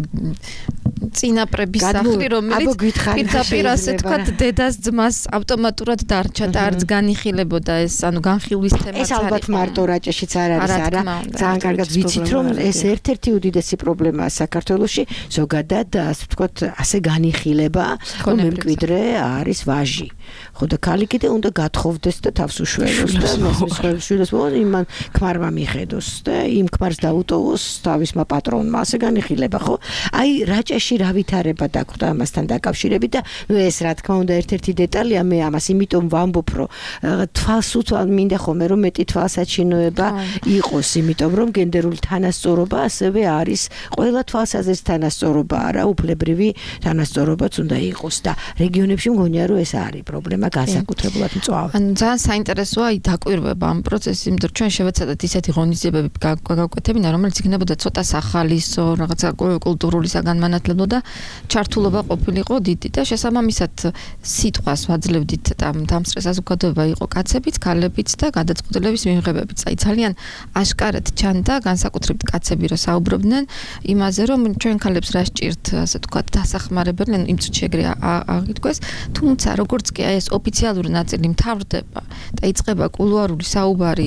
წინაპრების სახლი, რომელიც პირდაპირ ასე თქვათ დედას ძმას ავტომატურად დარჩა და არც განიხილებოდა ეს, ანუ განხილვის თემაც არის. ეს ალბათ მარტო რაჭაშიც არ არის, არა. ძალიან კარგად ვიცით, რომ ეს ერთ-ერთი უდიდესი პრობლემაა საქართველოში, ზოგადად ასე თქვათ, ასე განიხილება, რომ მემკვიდრე არის ვაჟი. ხო და ქალი კიდე უნდა გათხოვდეს და თავს უშველოს და მის შვილებს იმან ქმარმა მიხედოს და იმ ქმარს დაუტოვოს თავის მისმა პატრონმა ასე განიხილება, ხო? აი რაჭაში რა ვითარება დაგვდა ამასთან დაკავშირებით და ნუ ეს რა თქმა უნდა ერთ-ერთი დეტალია, მე ამას იმიტომ ვამბობ, რომ თვალს უწვალ მინდა ხოლმე რომ მეტი თვალსაჩინოება იყოს, იმიტომ რომ გენდერული თანასწორობა ასევე არის ყველა თვალსაზრისით თანასწორობა არა, უფლებრივი თანასწორობაც უნდა იყოს და რეგიონებში მგონია რომ ეს არის პრობლემა განსაკუთრებულად მწვავე. ან ძალიან საინტერესოა აი დაკვირვება ამ პროცესის, იმიტომ რომ ჩვენ შევეცადეთ ისეთი ღონისძიებები გავკვეთებინა, რომელიც იქნებოდა ცოტა სახალისო, რაღაცა კულტურული საგანმანათლებლო და ჩართულობა ყოფილიყო დიდი და შესაბამისად სიტყვას ვაძლევდით და დამსწრე საზოგადოება იყო კაცებიც, ქალებიც და გადაწყვეტილების მიმღებებიც. აი ძალიან აშკარად ჩანდა განსაკუთრებით კაცები რო საუბრობდნენ იმაზე, რომ ჩვენ ქალებს რა სჭირთ, ასე თქვა, დასახმარებელი, იმ წუთში ეგრე აღიქვეს, თუმცა როგორც კი ეს ოფიციალური ნაწილი მთავრდება და იწყება კულუარული საუბარი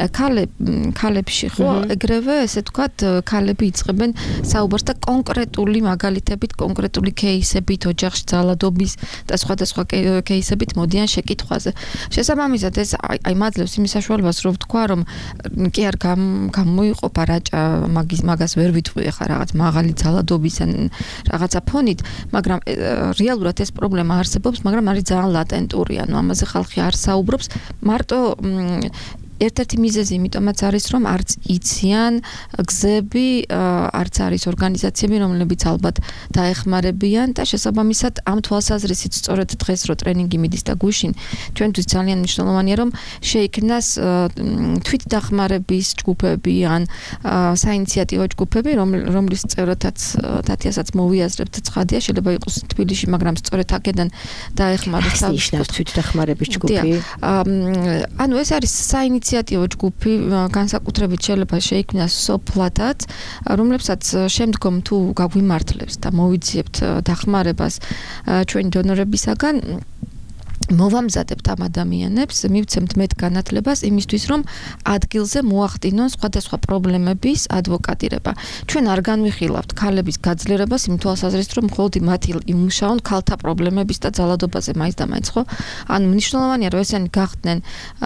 ქალებში, ხო, ეგრევე ესე თქვა, ქალები იწყებენ საუბარს და კონკრეტული მაგალითებით, კონკრეტული кейსებით, ოჯახში ძალადობის და სხვადასხვა кейსებით მოდიან შეკითხვაზე. შესაბამისად ეს აი მაძლევს იმის საშუალებას, რომ ვთქვა, რომ კი არ გამოიყოფა რაჭა მაგის მაგას ვერ ვიტყვი ახლა რაღაც მაღალი ძალადობის ან რაღაცა ფონით, მაგრამ რეალურად ეს პრობლემა არსებობს, მაგრამ არის ძალიან ლატენტური, ანუ ამაზე ხალხი არ საუბრობს, მარტო ერთ-ერთი მიზეზი იმიტომაც არის, რომ არც იციან გზები, არც არის ორგანიზაციები, რომლებიც ალბათ დაეხმარებიან და შესაბამისად ამ თვალსაზრისით სწორედ დღეს რო ტრენინგი მიდის და გუშინ ჩვენთვის ძალიან მნიშვნელოვანია, რომ შეიქმნას თვითდახმარების ჯგუფები ან საინიციატივო ჯგუფები, რომლის წევრადაც თათიასაც მოვიაზრებთ ცხადია, შეიძლება იყოს თბილისში, მაგრამ სწორედ აქედან დაეხმაროს თვითდახმარების ჯგუფი. ანუ ეს არის საინიციატივო ინიციატივა ჯგუფი განსაკუთრებით შეიძლება შეიქმნას სოფლათაც, რომლებსაც შემდგომ თუ გაგვიმართლებს და მოვიძიებთ დახმარებას ჩვენი დონორებისაგან, მოვამზადებთ ამ ადამიანებს, მივცემთ მეტ განათლებას იმისთვის, რომ ადგილზე მოახდინონ სხვადასხვა პრობლემების ადვოკატირება. ჩვენ არ განვიხილავთ ქალების გაძლიერებას იმ თვალსაზრისით, რომ მხოლოდ მათი იმუშაონ ქალთა პრობლემების და ძალადობაზე მაინც და მაინც, ხო? ანუ მნიშვნელოვანია, რომ ესენი გახდნენ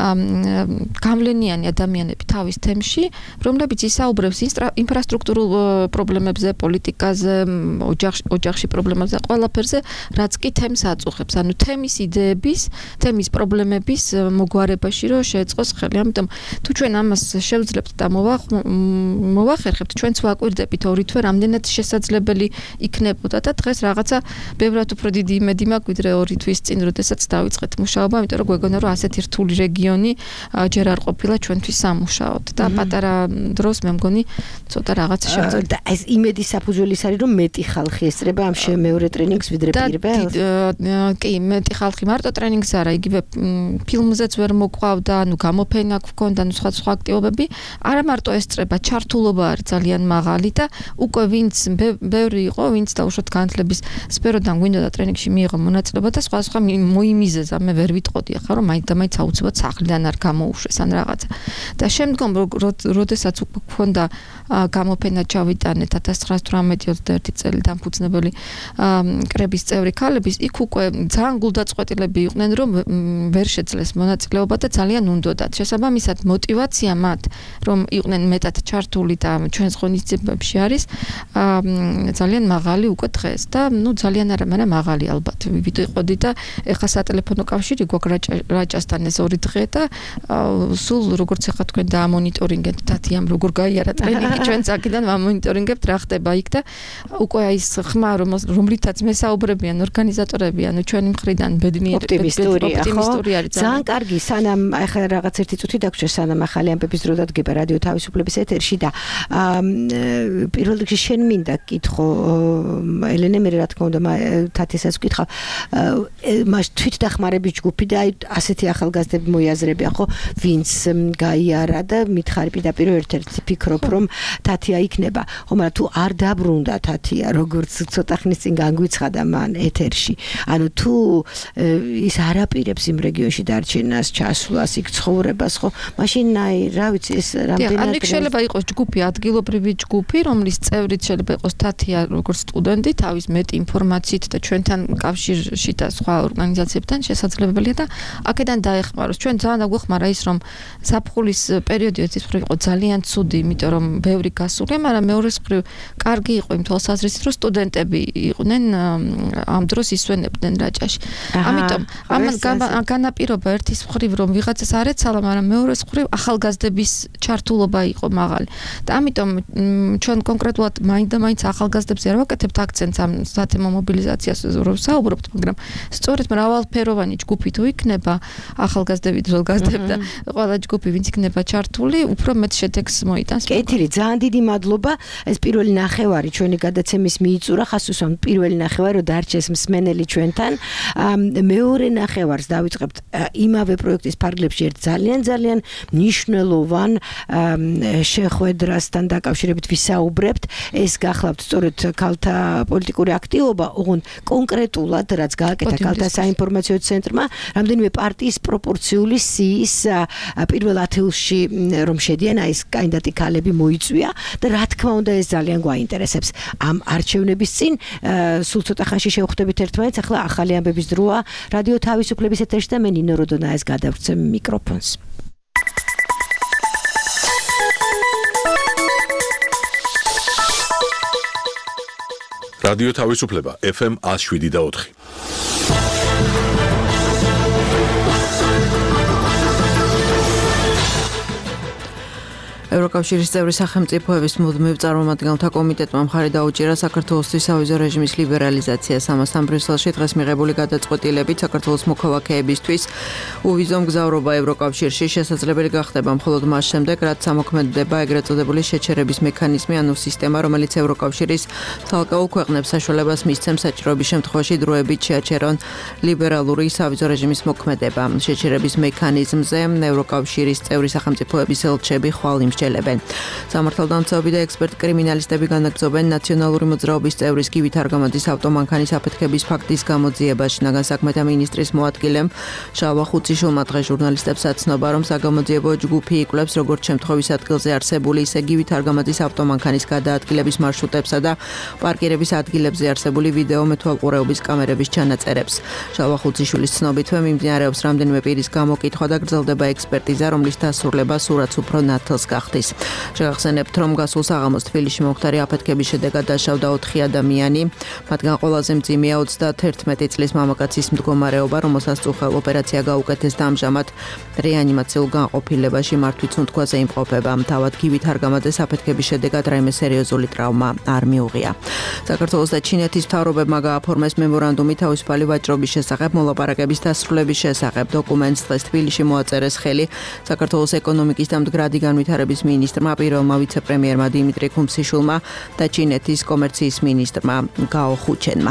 გავლენიანი ადამიანები თავის თემში, რომლებიც ისაუბრებს ინფრასტრუქტურულ პრობლემებზე, პოლიტიკაზე, ოჯახში, ოჯახში პრობლემებზე, ყველაფერზე, რაც კი თემს აწუხებს. ანუ თემის იდეები თემის პრობლემების მოგვარებაში რომ შეეწყოს ხელი. ამიტომ თუ ჩვენ ამას შევძლებთ და მოვახერხებთ, ჩვენც ვაკვირდებით ორი თვე რამდენად შესაძლებელი იქნებოდა და დღეს რაღაცა ბევრად უფრო დიდი იმედი მაქვს ვიდრე ორი თვის წინ, როდესაც დავიწყეთ მუშაობა, იმიტომ რომ გვეგონა რომ ასეთი რთული რეგიონი ჯერ არ ყოფილა ჩვენთვის სამუშაოდ და პატარა დროს მე მგონი ცოტა რაღაცა შევძლებთ. და ეს იმედის საფუძველის არის რომ მეტი ხალხი ესწრება ამ მეორე ტრენინგს ვიდრე პირველ. კი, მეტი ხალხი მარტო ტრენინგს არა, იგივე ფილმზეც ვერ მოყვავდა, ანუ გამოფენა გვქონდა, ანუ სხვა სხვა აქტივობები, არა მარტო ესწრება, ჩართულობა არის ძალიან მაღალი და უკვე ვინც ბევრი იყო, ვინც დაუშვათ განათლების სფეროდან გვინდოდა ტრენინგში მიიღო მონაწილეობა და სხვა სხვა მოიმიზეზა, მე ვერ ვიტყოდი ახლა, რომ მაინც და მაინც აუცილებლად სახლიდან არ გამოუშვეს ან რაღაცა. და შემდგომ როდესაც უკვე გვქონდა გამოფენა ჩავიტანეთ ათას ცხრაასი ოცდაერთი წელი დამფუძნებელი კრების წევრი ქალების, იქ უკვე ძალიან გულდაწყვეტილები იყვნენ, რომ ვერ შეძლეს მონაწილეობა და ძალიან უნდოდათ. შესაბამისად, мотиваცია მათ, რომ იყვნენ მეტად ჩართული და ჩვენს ღონისძიებებში არის ძალიან მაღალი უკვე დღეს და ნუ ძალიან არა, მაგრამ მაღალი ალბათ ვიტყოდი და ეხლა სატელეფონო კავშირი გვაქვს რაჭასთან ეს ორი დღე და სულ როგორც ეხლა თქვენ დაამონიტორინგეთ თათიამ როგორ გაიარა ტრენინგი ჩვენ წაკიდან ვამონიტორინგებთ რა ხდება იქ და უკვე აი ეს ხმა რომლითაც მესაუბრებიან ორგანიზატორები, ანუ ჩვენი მხრიდან ბედნიერი ოპტიმისტური არის. ძალიან კარგი, სანამ ახლა რაღაც ერთი წუთი დაგვრჩა, სანამ ახალი ამბების დრო დადგება რადიო თავისუფლების ეთერში და პირველ რიგში შენ მინდა კითხო ელენე, მე რა თქმა უნდა თათიასაც ვკითხავ, მას თვითდახმარების ჯგუფი და აი ასეთი ახალგაზრდები მოიაზრებიან, ხო, ვინც გაიარა და მითხარი პირდაპირ ერთ-ერთი ფიქრობ, რომ თათია იქნება. ხო, მაგრამ თუ არ დაბრუნდა თათია, როგორც ცოტა ხნის წინ განგვიცხადა მან ეთერში, ანუ თუ ის არაპირებს იმ რეგიონში დარჩენას, ჩასვლას, იქ ცხოვრებას, ხო? მაშინ აი, რა ვიცი, ეს რამდენად ან შეიძლება იყოს ჯგუფი, ადგილობრივი ჯგუფი, რომლის წევრიც შეიძლება იყოს თათია, როგორც სტუდენტი, თავის მეტ ინფორმაციით და ჩვენთან კავშირში და სხვა ორგანიზაციებთან შესაძლებელია და აქედან დაეხმაროს. ჩვენ ძალიან დაგვეხმარა ის, რომ ზაფხულის პერიოდი ერთის მხრივ იყო ძალიან ცუდი, იმიტომ რომ ბევრი გასულია, მაგრამ მეორეს მხრივ კარგი იყო იმ თვალსაზრისით, რომ სტუდენტები იყვნენ ამ დროს ისვენებდნენ რაჭაში. ამიტომ ამან განაპირობა ერთის მხრივ რომ ვიღაცას არ ეცალა, მაგრამ მეორეს მხრივ ახალგაზრდების ჩართულობა იყო მაღალი. და ამიტომ ჩვენ კონკრეტულად მაინც და მაინც ახალგაზრდებზე არ ვაკეთებთ აქცენტს ამ სათემო მობილიზაციას რო საუბრობთ, მაგრამ სწორედ მრავალფეროვანი ჯგუფი თუ იქნება ახალგაზრდები, ძველგაზრდები და ყველა ჯგუფი ვინც იქნება ჩართული, უფრო მეტ შედეგს მოიტანს. კეთილი, ძალიან დიდი მადლობა. ეს პირველი ნახევარი ჩვენი გადაცემის მიიწურა, ხას უსვამ პირველი ნახევარი რომ დარჩეს მსმენელი ჩვენთან. მეორე ნახევარს დავიწყებთ იმავე პროექტის ფარგლებში ერთ ძალიან ძალიან მნიშვნელოვან შეხვედრასთან დაკავშირებით ვისაუბრებთ. ეს გახლავთ სწორედ ქალთა პოლიტიკური აქტივობა, ოღონდ კონკრეტულად რაც გააკეთა ქალთა საინფორმაციო ცენტრმა, რამდენიმე პარტიის პროპორციული სიის პირველ ათეულში რომ შედიან აი ეს კანდიდატი ქალები მოიწვია და რა თქმა უნდა ეს ძალიან გვაინტერესებს. ამ არჩევნების წინ სულ ცოტა ხანში შევხვდებით ერთმანეთს, ახლა ახალი ამბების დროა რადიო თავისუფლების ეთერში და მე ნინო როდონაეს გადავცემ მიკროფონს. რადიო თავისუფლება ეფ ემ one oh seven და four. ევროკავშირის წევრი სახელმწიფოების მუდმივ წარმომადგენელთა კომიტეტმა მხარი დაუჭირა საქართველოსთვის სავიზო რეჟიმის ლიბერალიზაციას. ამასთან ბრიუსელში დღეს მიღებული გადაწყვეტილებით საქართველოს მოქალაქეებისთვის უვიზო მგზავრობა ევროკავშირში შესაძლებელი გახდება მხოლოდ მას შემდეგ, რაც ამოქმედდება ეგრეთ წოდებული შეჩერების მექანიზმი, ანუ სისტემა, რომელიც ევროკავშირის ცალკეულ ქვეყნებს საშუალებას მისცემს საჭიროების შემთხვევაში დროებით შეაჩერონ ლიბერალური სავიზო რეჟიმის მოქმედება. შეჩერების მექანიზმზე ევროკავშირის წევრი სახელმწიფოების ელჩები ხვალ იმსჯელებენ. სამართალდამცავები და ექსპერტ კრიმინალისტები განაგრძობენ ნაციონალური მოძრაობის წევრის გივით არგამაძის ავტომანქანის აფეთქების ფაქტის გამოძიებას. შინაგან საქმეთა მინისტრის მოადგილემ შალვა ხუციშვილმა დღეს ჟურნალისტებს აცნობა, რომ საგამოძიებო ჯგუფი იკვლევს როგორც შემთხვევის ადგილზე არსებული, ისე გივით არგამაძის ავტომანქანის გადაადგილების მარშრუტებსა და პარკირების ადგილებზე არსებული ვიდეო მეთვალყურეობის კამერების ჩანაწერებს. შალვა ხუციშვილის ცნობითვე მიმდინარეობს რამდენიმე პირის გამოკითხვა და გრძელდება ექსპერტიზა, რომლის დასრულება სურათს უფრო ნათელს გახდის. შეგახსენებთ, რომ გასულ საღამოს თბილისში მომხდარი აფეთქების შედეგად დაშავდა ოთხი ადამიანი, მათგან ყველაზე მძიმეა ოცდაათერთმეტი წლის მამაკაცის მდგომარეობა, რომელსაც უხელ ოპერაცია გაუკეთეს და ამჟამად რეანიმაციულ განყოფილებაში მართვით სუნთქვაზე იმყოფება. თავად გივით არგამაძეს აფეთქების შედეგად რაიმე სერიოზული ტრავმა არ მიუღია. საქართველოს და ჩინეთის მთავრობებმა გააფორმეს მემორანდუმი თავისუფალი ვაჭრობის შესახებ მოლაპარაკების დასრულების შესახებ. დოკუმენტს დღეს თბილისში მოაწერეს ხელი საქართველოს ეკონომიკის და მდგრადი განვითარების მინისტრმა, პირველმა ვიცე-პრემიერმა დიმიტრი ქუმსიშვილმა და ჩინეთის კომერციის მინისტრმა გაო ხუჩენმა.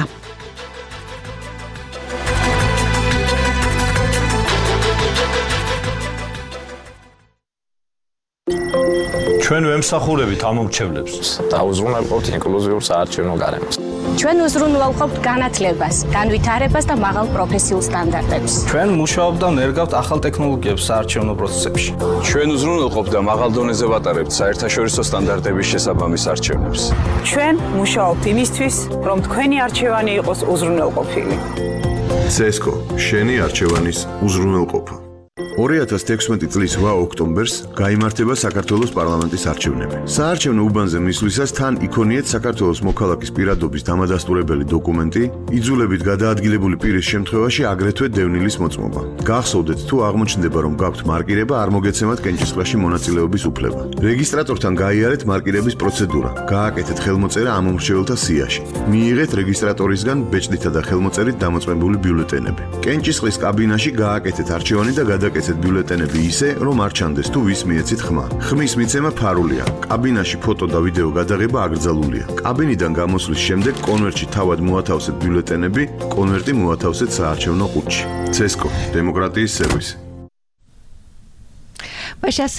ჩვენ ვემსახურებით ამ მომრჩევლებს და უზრუნველყოფთ ინკლუზიურ საარჩევნო გარემოს. ჩვენ უზრუნველყოფთ განათლებას, განვითარებას და მაღალ პროფესიულ სტანდარტებს. ჩვენ მუშაობთ და ნერგავთ ახალ ტექნოლოგიებს საარჩევნო პროცესებში. ჩვენ უზრუნველყოფთ და მაღალ დონეზე ვატარებთ საერთაშორისო სტანდარტების შესაბამის არჩევნებს. ჩვენ მუშაობთ იმისთვის, რომ თქვენი არჩევანი იყოს უზრუნველყოფილი. ცესკო, შენი არჩევანის უზრუნველყოფა. ორი ათას თექვსმეტი წლის ოქტომბერს ოქტომბერს გაიმართება საქართველოს პარლამენტის არჩევნები. საარჩევნო უბანზე მისვლისას თან იქონიეთ საქართველოს მოქალაქის პირადობის დამადასტურებელი დოკუმენტი, იძულებით გადაადგილებული პირის შემთხვევაში აგრეთვე დევნილის მოწმობა. გახსოვდეთ, თუ აღმოჩნდება, რომ გაქვთ მარკირება, არ მოგეცემათ კენჭისყრაში მონაწილეობის უფლება. რეგისტრატორთან გაიარეთ მარკირების პროცედურა. გააკეთეთ ხელმოწერა ამ მომრჩეველთა სიაში. მიიღეთ რეგისტრატორისგან ბეჭდითა და ხელმოწერით დამოწმებული ბიულეტენები. კენჭისყრის კაბინაში გააკეთეთ არჩევანი და გადაკეთეთ ბიულეტენები ისე, რომ არ ჩანდეს თუ ვის მიეცით ხმა. ხმის მიცემა ფარულია. კაბინაში ფოტო და ვიდეო გადაღება აკრძალულია. კაბინიდან გამოსვლის შემდეგ კონვერტში თავად მოათავსეთ ბიულეტენები, კონვერტი მოათავსეთ საარჩევნო ყუთში. ცესკო, დემოკრატიის სერვისი. Așa se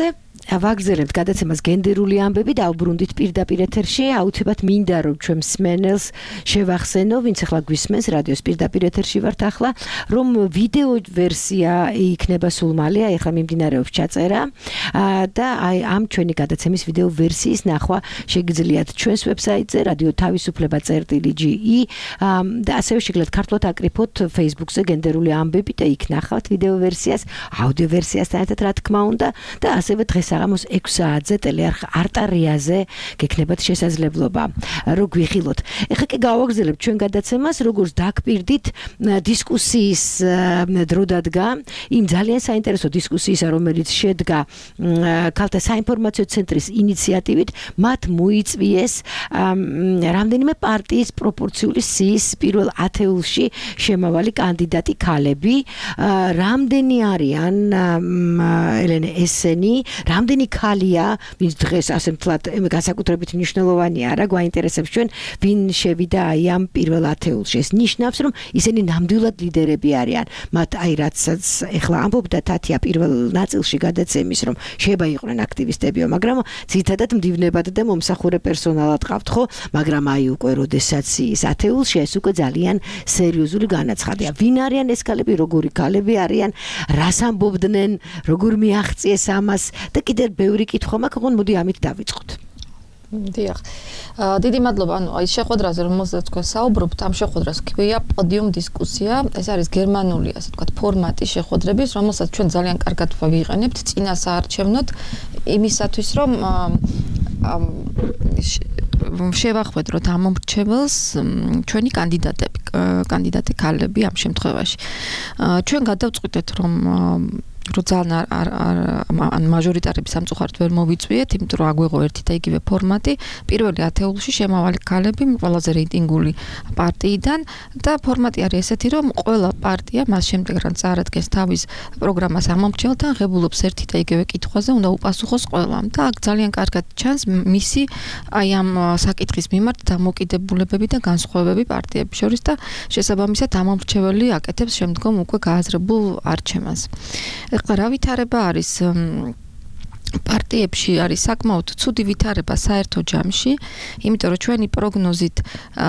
ვაგრძელებთ გადაცემას გენდერული ამბები და ავბრუნდით პირდაპირ ეთერში. აუცილებლად მინდა რომ ჩვენ მსმენელს შევახსენო, ვინც ახლა გვისმენს რადიოს პირდაპირ ეთერში ვართ ახლა, რომ ვიდეო ვერსია იქნება სულ მალე, აი ახლა მიმდინარეობს ჩაწერა და აი ამ ჩვენი გადაცემის ვიდეო ვერსიის ნახვა შეგიძლიათ ჩვენს ვებსაიტზე რადიო თავისუფლება წერტილი ჯი ი და ასევე შეგიძლიათ ქართულად აკრიფოთ Facebook-ზე გენდერული ამბები და იქ ნახავთ ვიდეო ვერსიას, აუდიო ვერსიასთან ერთად რა თქმა უნდა და ასევე დღეს საღამოს ექვს საათზე ტელეარხ არტარიაზე გექნებათ შესაძლებლობა რომ გვიხილოთ. ეხლა კი გავაგრძელებთ ჩვენ გადაცემას, როგორც დაგპირდით დისკუსიის დრო დადგა იმ ძალიან საინტერესო დისკუსიისა, რომელიც შედგა ქალთა საინფორმაციო ცენტრის ინიციატივით, მათ მოიწვიეს რამდენიმე პარტიის პროპორციული სიის პირველ ათეულში შემავალი კანდიდატი ქალები, რამდენი არიან ელენე ესენი, რამდენი ქალია, ვინც დღეს ასე მთლად განსაკუთრებით მნიშვნელოვანია რა, გვაინტერესებს ჩვენ ვინ შევიდა აი ამ პირველ ათეულში. ეს ნიშნავს, რომ ისინი ნამდვილად ლიდერები არიან. მათ აი რაცაც ეხლა ამბობდა თათია პირველ ნაწილში გადაცემის, რომ შეიძლება იყვნენ აქტივისტებიო, მაგრამ ძირითადად მდივნებად და მომსახურე პერსონალად ყავთ, ხო? მაგრამ აი უკვე როდესაც ის ათეულში ეს უკვე ძალიან სერიოზული განაცხადია. ვინ არიან ეს ქალები, როგორი ქალები არიან, რას ამბობდნენ, როგორ მიაღწიეს ამას და კიდევ ბევრი კითხვა მაქვს, ხომ მოდი ამით დავიწყოთ. დიახ. დიდი მადლობა. ანუ აი შეხვედრაზე რომელზეც თქვენ საუბრობთ, ამ შეხვედრას ქვია პოდიუმ დისკუსია. ეს არის გერმანული, ასე ვთქვათ, ფორმატი შეხვედრების, რომელსაც ჩვენ ძალიან კარგად ვიყენებთ წინა საარჩევნოდ იმისათვის, რომ შევახვედროთ ამ მომრჩეველს ჩვენი კანდიდატები, კანდიდატი ქალები ამ შემთხვევაში. ჩვენ გადავწყვიტეთ, რომ რო ძალიან ან მაჟორიტარების სამწუხაროდ ვერ მოვიწვიეთ, იმიტომ რომ აგვეღო ერთი და იგივე ფორმატი, პირველი ათეულში შემავალი ქალები ყველაზე რეიტინგული პარტიიდან და ფორმატი არის ესეთი, რომ ყველა პარტია მას შემდეგ რაც წარადგენს თავის პროგრამას ამ მომრჩეველთან, ღებულობს ერთი და იგივე კითხვაზე, უნდა უპასუხოს ყველამ და აქ ძალიან კარგად ჩანს მისი აი ამ საკითხის მიმართ დამოკიდებულებები და განსხვავებები პარტიების შორის და შესაბამისად ამ მომრჩეველი აკეთებს შემდგომ უკვე გააზრებულ არჩევანს. ეხლა რა ვითარება არის პარტიებში არის საკმაოდ ცუდი ვითარება საერთო ჯამში, იმიტომ რომ ჩვენი პროგნოზით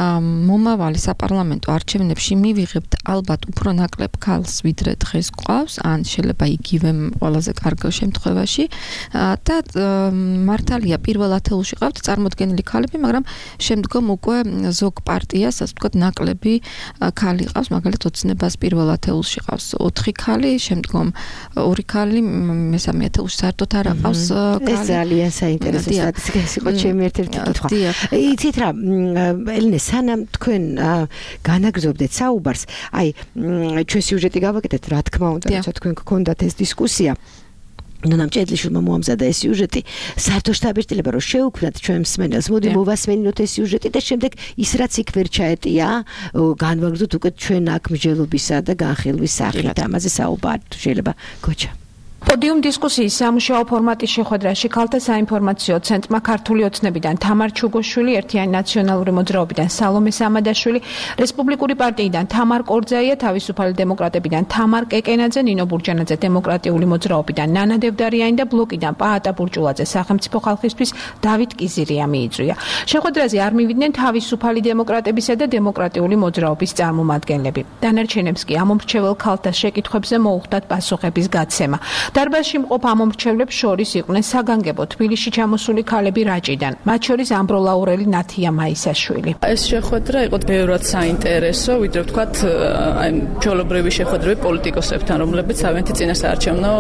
მომავალი საპარლამენტო არჩევნებში მივიღებთ ალბათ უფრო ნაკლებ ქალს, ვიდრე დღეს გვყავს, ან შეიძლება იგივე ყველაზე კარგ შემთხვევაში და მართალია პირველ ათეულში ყავთ წარმოდგენილი ქალები, მაგრამ შემდგომ უკვე ზოგ პარტიას, ასე ვთქვათ, ნაკლები ქალი ყავს, მაგალითად ოცნებას პირველ ათეულში ყავს ოთხი ქალი, შემდგომ ორი ქალი, მესამე ათეულში საერთოდ არ აქვს. ეს ძალიან საინტერესო სტატისტიკა იყო ჩემი ერთ-ერთი კითხვა. იცით რა, ელენე, სანამ თქვენ განაგრძობდეთ საუბარს, აი ჩვენ სიუჟეტი გავაკეთეთ, რა თქმა უნდა, როცა თქვენ გქონდათ ეს დისკუსია. ნანამ ჭედლიშვილმა მოამზადა ეს სიუჟეტი, საერთო შტაბ-ეტილება რომ შეუქმნათ ჩვენ მსმენელს, მოდი მოვასმენინოთ ეს სიუჟეტი და შემდეგ ის რაც იქ ვერ ჩაეტია, განვაგრძოთ უკვე ჩვენ აქ მსჯელობისა და განხილვის სახით ამაზე საუბარი, შეიძლება გოჩა. პოდიუმ დისკუსიის სამუშაო ფორმატის შეხვედრაში ქალთა საინფორმაციო ცენტრმა ქართული ოცნებიდან თამარ ჩუგოშვილი, ერთიანი ნაციონალური მოძრაობიდან სალომე სამადაშვილი, რესპუბლიკური პარტიიდან თამარ კორძაია, თავისუფალი დემოკრატებიდან თამარ კეკენაძე, ნინო ბურჯანაძე დემოკრატიული მოძრაობიდან ნანა დევდარიანი და ბლოკიდან პაატა ბურჭულაძე სახელმწიფო ხალხისთვის დავით კიზირია მიიწვია. შეხვედრაზე არ მივიდნენ თავისუფალი დემოკრატებისა და დემოკრატიული მოძრაობის წარმომადგენლები. დანარჩენებს კი ამომრჩეվել ქალთა შეკითხვებზე მოუხდათ პასუხების გაცემა. დარბაზში მყოფ ამომრჩევლებს შორის იყვნენ საგანგებო თბილისში ჩამოსული ქალები რაჭიდან, მათ შორის ამბროლაურელი ნათია მაისაშვილი. ეს შეხვედრა იყო ბევრად საინტერესო, ვიდრე ვთქვათ, აი ჩვეულებრივი შეხვედრები პოლიტიკოსებთან, რომლებიც ავენთი წინასაარჩევნო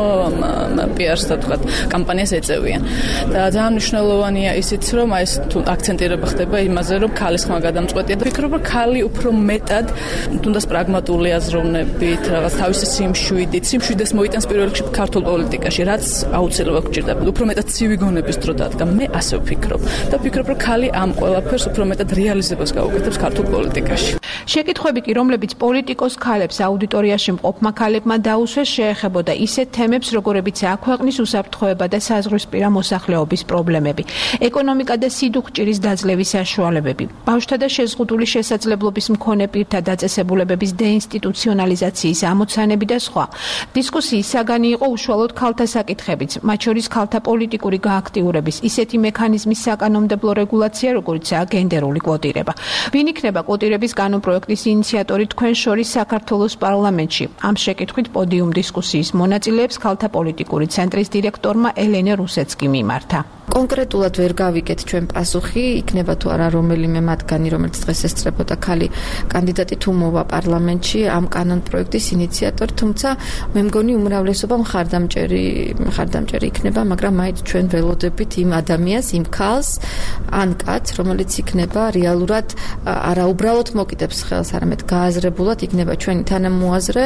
პიარს და ვთქვათ, კამპანიას ეწევიან. და ძალიან მნიშვნელოვანია ისიც, რომ აი ეს აქცენტირება ხდება იმაზე, რომ ქალის ხმა გადამწყვეტია და ვფიქრობ, რომ ქალი უფრო მეტად თუნდაც პრაგმატული აზროვნებით, რაღაც თავისი სიმშვიდით, სიმშვიდეს მოიტანს პირველ რიგში ქართულ პოლიტიკაში, რაც აუცილებლად გვჭირდება. უფრო მეტად ცივი გონების დრო დადგა. მე ასე ვფიქრობ და ვფიქრობ, რომ ქალი ამ ყველაფერს უფრო მეტად რეალიზებას გაუკეთებს ქართულ პოლიტიკაში. შეკითხვები კი, რომლებიც პოლიტიკოს ქალებს აუდიტორიაში მყოფმა ქალებმა დაუსვეს, შეეხებოდა ისეთ თემებს, როგორებიცაა ქვეყნის უსაფრთხოება და საზღვრისპირა მოსახლეობის პრობლემები, ეკონომიკა და სიდუხჭირის დაძლევის საშუალებები, ბავშვთა და შეზღუდული შესაძლებლობის მქონე პირთა დაწესებულებების დეინსტიტუციონალიზაციის ამოცანები და სხვა. დისკუსიის საგანი იყო უშუალოდ ქალთა საკითხებიც, მათ შორის ქალთა პოლიტიკური გააქტიურების ისეთი მექანიზმის საკანონმდებლო რეგულაცია, როგორიცაა გენდერული კვოტირება. ვინ იქნება კვოტირების კანონპროექტის ინიციატორი თქვენ შორის საქართველოს პარლამენტში? ამ შეკითხვით პოდიუმ დისკუსიის მონაწილეებს ქალთა პოლიტიკური ცენტრის დირექტორმა ელენე რუსეცკი მიმართა. კონკრეტულად ვერ გავიგეთ ჩვენ პასუხი, იქნება თუ არა რომელიმე მათგანი, რომელიც დღეს ესწრებოდა ქალი კანდიდატი თუ მოვა პარლამენტში ამ კანონპროექტის ინიციატორი, თუმცა მე მგონი უმრავლესობა მხარდამჭერი მხარდამჭერი იქნება, მაგრამ მაინც ჩვენ ველოდებით იმ ადამიანს, იმ ქალს ან კაცს, რომელიც იქნება რეალურად არა უბრალოდ მოკიდებს ხელს, არამედ გააზრებულად იქნება ჩვენი თანამოაზრე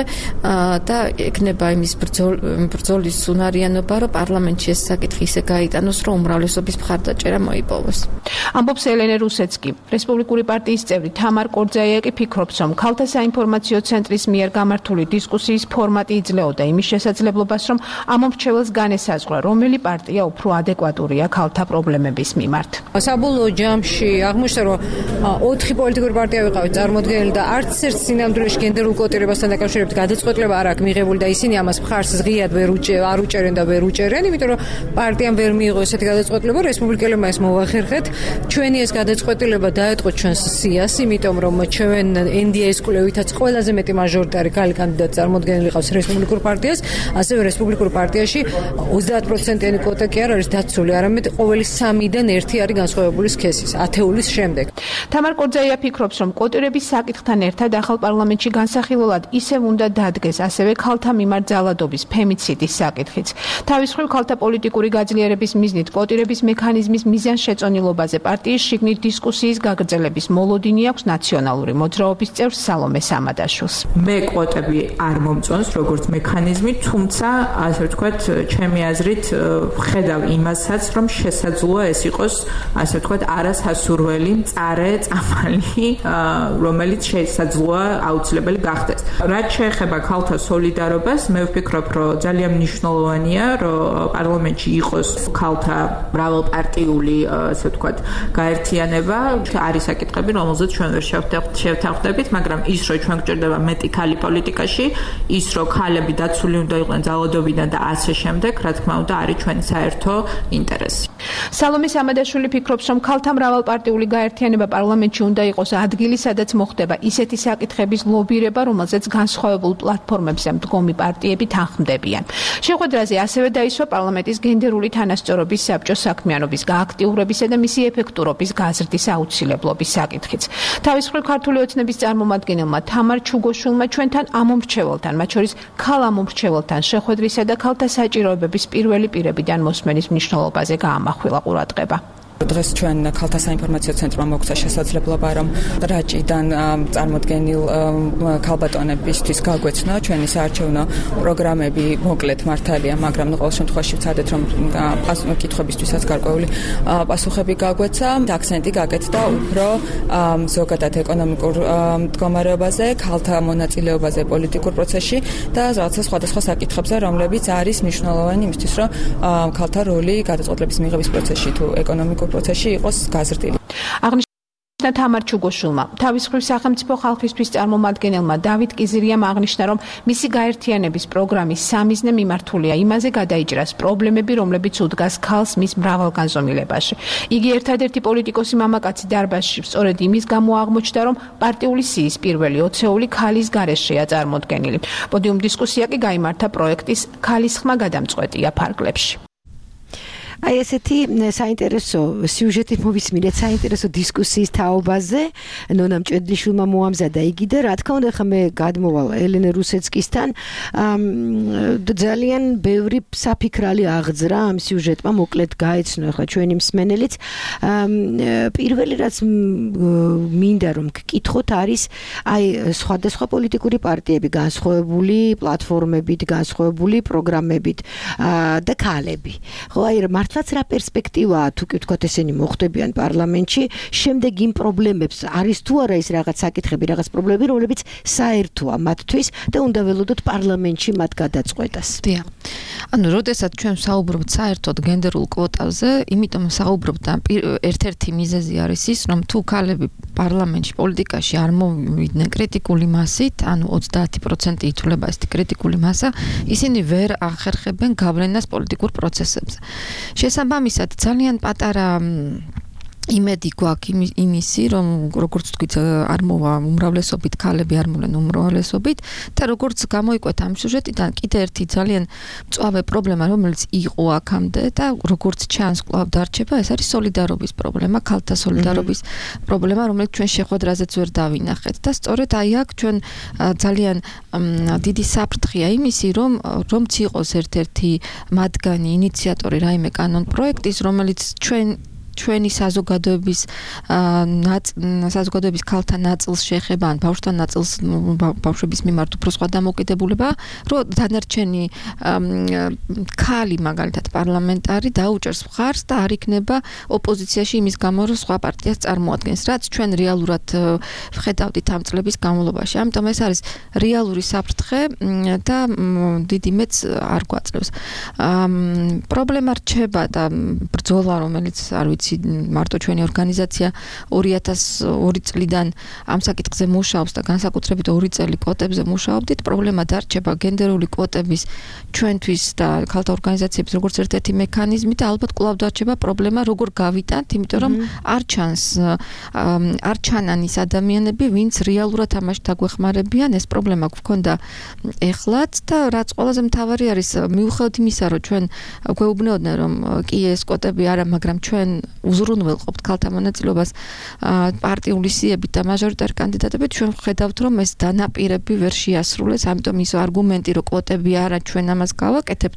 და იქნება იმის ბრძოლის უნარიანობა, რომ პარლამენტში ეს საკითხი ისე გაიტანოს, რომ უმრავლესობის მხარდაჭერა მოიპოვოს. ამბობს ელენე რუსეცკი. რესპუბლიკური პარტიის წევრი თამარ კორძაია კი ფიქრობს, რომ ქალთა საინფორმაციო ცენტრის მიერ გამართული დისკუსიის ფორმატი იძლეოდა იმის შესაძლებლობას, რომ ამომრჩეველს განესაზღვრა, რომელი პარტია უფრო ადეკვატურია ქალთა პრობლემების მიმართ. საბოლოო ჯამში აღმოჩნდა, რომ ოთხი პოლიტიკური პარტია ვიყავით წარმოდგენილი და არც ერთ სინამდვილეში გენდერულ კვოტირებასთან დაკავშირებით გადაწყვეტილება არ აქვს მიღებული და ისინი ამას მხარს ზღიად ვერ არ უჭერენ და ვერ უჭერენ, იმიტომ რომ პარტიამ ვერ მიიღო ესეთი გადაწყვეტილება, რესპუბლიკელებმა ეს მოვახერხეთ. ჩვენი ეს გადაწყვეტილება დაეთყოთ ჩვენს სიას, იმიტომ რომ ჩვენ ენ დი ეს კვლევითაც ყველაზე მეტი მაჟორიტარი ქალი კანდიდატი წარმოდგენილი ყავს რესპუბლიკურ პარტიას, ასევე რესპუბლიკურ პარტიაში ოცდაათ პროცენტიანი კვოტა კი არ არის დაცული, არამედ ყოველი სამიდან ერთი არის განსხვავებული სქესის, ათეულის შემდეგ. თამარ კორძაია ფიქრობს, რომ კვოტირების საკითხთან ერთად ახალ პარლამენტში განსახილველად ისევ უნდა დადგეს ასევე ქალთა მიმართ ძალადობის, ფემიციდის საკითხიც. თავის მხრივ ქალთა პოლიტიკური გაძლიერების მიზნით კვოტირების მექანიზმის მიზანშეწონილობაზე პარტიის შიგნით დისკუსიის გაგრძელების მოლოდინი აქვს ნაციონალური მოძრაობის წევრ სალომე სამადაშვილს. მე კვოტები არ მომწონს როგორც მექანიზმი, თუმცა ასე ვთქვათ, ჩემი აზრით ხედავ იმასაც, რომ შესაძლოა ეს იყოს ასე ვთქვათ არასასურველი მწარე წამალი, რომელიც შესაძლოა აუცილებელი გახდეს. რაც შეეხება ქალთა სოლიდარობას, მე ვფიქრობ, რომ ძალიან მნიშვნელოვანია, რომ პარლამენტში იყოს ქალთა მრავალპარტიული ასე ვთქვათ გაერთიანება. არის საკითხები, რომელზეც ჩვენ ვერ შევთანხმდებით, მაგრამ ის რომ ჩვენ გვჭირდება მეტი ქალი პოლიტიკაში, ის რომ ქალები დაცული უნდა იყვნენ ძალადობიდან და ასე შემდეგ, რა თქმა უნდა, არის ჩვენი საერთო ინტერესი. სალომე სამადაშვილი ფიქრობს, რომ ქალთა მრავალპარტიული გაერთიანება პარლამენტში უნდა იყოს ადგილი, სადაც მოხდება ისეთი საკითხების ლობირება, რომელზეც განსხვავებულ პლატფორმებზე მდგომი პარტიები თანხმდებიან. შეხვედრაზე ასევე დაისვა პარლამენტის გენდერული თანასწორობის საბჭოს საქმიანობის გააქტიურებისა და მისი ეფექტურობის გაზრდის აუცილებლობის საკითხიც. თავის მხრივ ქართული ოცნების წარმომადგენელმა თამარ ჩუგოშვილმა ჩვენთან ამომრჩეველთან, მათ შორის ქალ ამომრჩეველთან შეხვედრისა და ქალთა საჭიროებების პირველი პირებიდან მოსმენის მნიშვნელობაზე გაამახვილა ყურადღება. დღეს ჩვენ ქალთა საინფორმაციო ცენტრმა მოგცა შესაძლებლობა, რომ რაჭიდან წარმოდგენილ ქალბატონებისთვის გაგვეცნო ჩვენი საარჩევნო პროგრამები, მოკლედ მართალია, მაგრამ ყოველ შემთხვევაში ვცადეთ, რომ კითხვებისთვისაც გარკვეული პასუხები გაგვეცა. აქცენტი გაკეთდა უფრო ზოგადად ეკონომიკურ მდგომარეობაზე, ქალთა მონაწილეობაზე პოლიტიკურ პროცესში და რაღაცა სხვადასხვა საკითხებზე, რომლებიც არის მნიშვნელოვანი იმისთვის, რომ ქალთა როლი გადაწყვეტილების მიღების პროცესში თუ ეკონომიკურ პროცესში იყოს გაზრდილი. აღნიშნა თამარ ჩუგოშვილმა. თავის მხრივ სახელმწიფო ხალხისთვის წარმომადგენელმა დავით კიზირიამ აღნიშნა, რომ მისი გაერთიანების პროგრამის სამიზნე მიმართულია იმაზე გადაიჭრას პრობლემები, რომლებიც უდგას ქალს მის მრავალგანზომილებაში. იგი ერთადერთი პოლიტიკოსი მამაკაცი დარბაზში სწორედ იმის გამო აღმოჩნდა, რომ პარტიული სიის პირველი ოცეული ქალის გარეშეა წარმოდგენილი. პოდიუმ დისკუსია კი გაიმართა პროექტის ქალის ხმა გადამწყვეტია ფარგლებში. აი ესეთი საინტერესო სიუჟეტი მოვისმინეთ საინტერესო დისკუსიის თაობაზე. ნონა მჭედლიშვილმა მოამზადა იგი და რა თქმა უნდა ხა მე გადმოვალ ელენე რუსეცკისთან ძალიან ბევრი საფიქრალი აღძრა ამ სიუჟეტმა მოკლედ გაეცნო ხა ჩვენი მსმენელიც. პირველი რაც მინდა რომ გკითხოთ არის აი სხვადასხვა პოლიტიკური პარტიები განსხვავებული პლატფორმებით, განსხვავებული პროგრამებით და ქალები. ხო აი მართლაც რა პერსპექტივაა თუ კი ვთქვათ ესენი მოხდებიან პარლამენტში შემდეგ იმ პრობლემებს არის თუ არა ის რაღაც საკითხები რაღაც პრობლემები რომლებიც საერთოა მათთვის და უნდა ველოდოთ პარლამენტში მათ გადაწყვეტას. დიახ. ანუ როდესაც ჩვენ საუბრობთ საერთოდ გენდერულ კვოტაზე, იმიტომ საუბრობთ და ერთ-ერთი მიზეზი არის ის, რომ თუ ქალები პარლამენტში პოლიტიკაში არ მოვიდნენ კრიტიკული მასით, ანუ ოცდაათი პროცენტი ითვლება ეს კრიტიკული მასა, ისინი ვერ ახერხებენ გავლენას პოლიტიკურ პროცესებზე. შესაბამისად, ძალიან პატარა იმედი გვაქვს იმისი, რომ როგორც თქვით, არ მოვა უმრავლესობით ქალები არ მოვიდნენ უმრავლესობით და როგორც გამოიკვეთა ამ სიუჟეტიდან კიდე ერთი ძალიან მწვავე პრობლემა, რომელიც იყო აქამდე და როგორც ჩანს კვლავ დარჩება, ეს არის სოლიდარობის პრობლემა, ქალთა სოლიდარობის პრობლემა, რომელიც ჩვენ შეხვედრაზეც ვერ დავინახეთ და სწორედ აი აქ ჩვენ ძალიან დიდი საფრთხეა იმისი, რომ რომც იყოს ერთ-ერთი მათგანი ინიციატორი რაიმე კანონ პროექტის, რომელიც ჩვენ ჩვენი საზოგადოების საზოგადოების ქალთა ნაწილს შეეხება ან ბავშვთა ნაწილს ბავშვების მიმართ უფრო სხვა დამოკიდებულება, რომ დანარჩენი ქალი მაგალითად პარლამენტარი დაუჭერს მხარს და არ იქნება ოპოზიციაში იმის გამო, რომ სხვა პარტიას წარმოადგენს, რაც ჩვენ რეალურად ვხედავდით ამ წლების განმავლობაში. ამიტომ ეს არის რეალური საფრთხე და დიდი მეც არ გვაძლევს. პრობლემა რჩება და ბრძოლა, რომელიც არ ვიცი მარტო ჩვენი ორგანიზაცია ორი ათას ორი წლიდან ამ საკითხზე მუშაობს და განსაკუთრებით ორი წელი კვოტებზე მუშაობდით. პრობლემა დარჩება გენდერული კვოტების ჩვენთვის და ქალთა ორგანიზაციების როგორც ერთ-ერთი მექანიზმი და ალბათ კვლავ დარჩება პრობლემა როგორ გავიტანთ, იმიტომ რომ არ ჩანს არ ჩანან ის ადამიანები, ვინც რეალურად ამაში დაგვეხმარებიან. ეს პრობლემა გვქონდა ეხლაც და რაც ყველაზე მთავარი არის, მიუხედავად იმისა, რომ ჩვენ გვეუბნეოდნენ, რომ კი ეს კვოტები არა, მაგრამ ჩვენ უზრუნველყოფთ ქალთა მონაწილეობას პარტიული სიებით და მაჟორიტარი კანდიდატებით, ჩვენ ვხედავთ, რომ ეს დანაპირები ვერ შეასრულეს, ამიტომ ის არგუმენტი, რომ კვოტები არა, ჩვენ ამას გავაკეთებთ,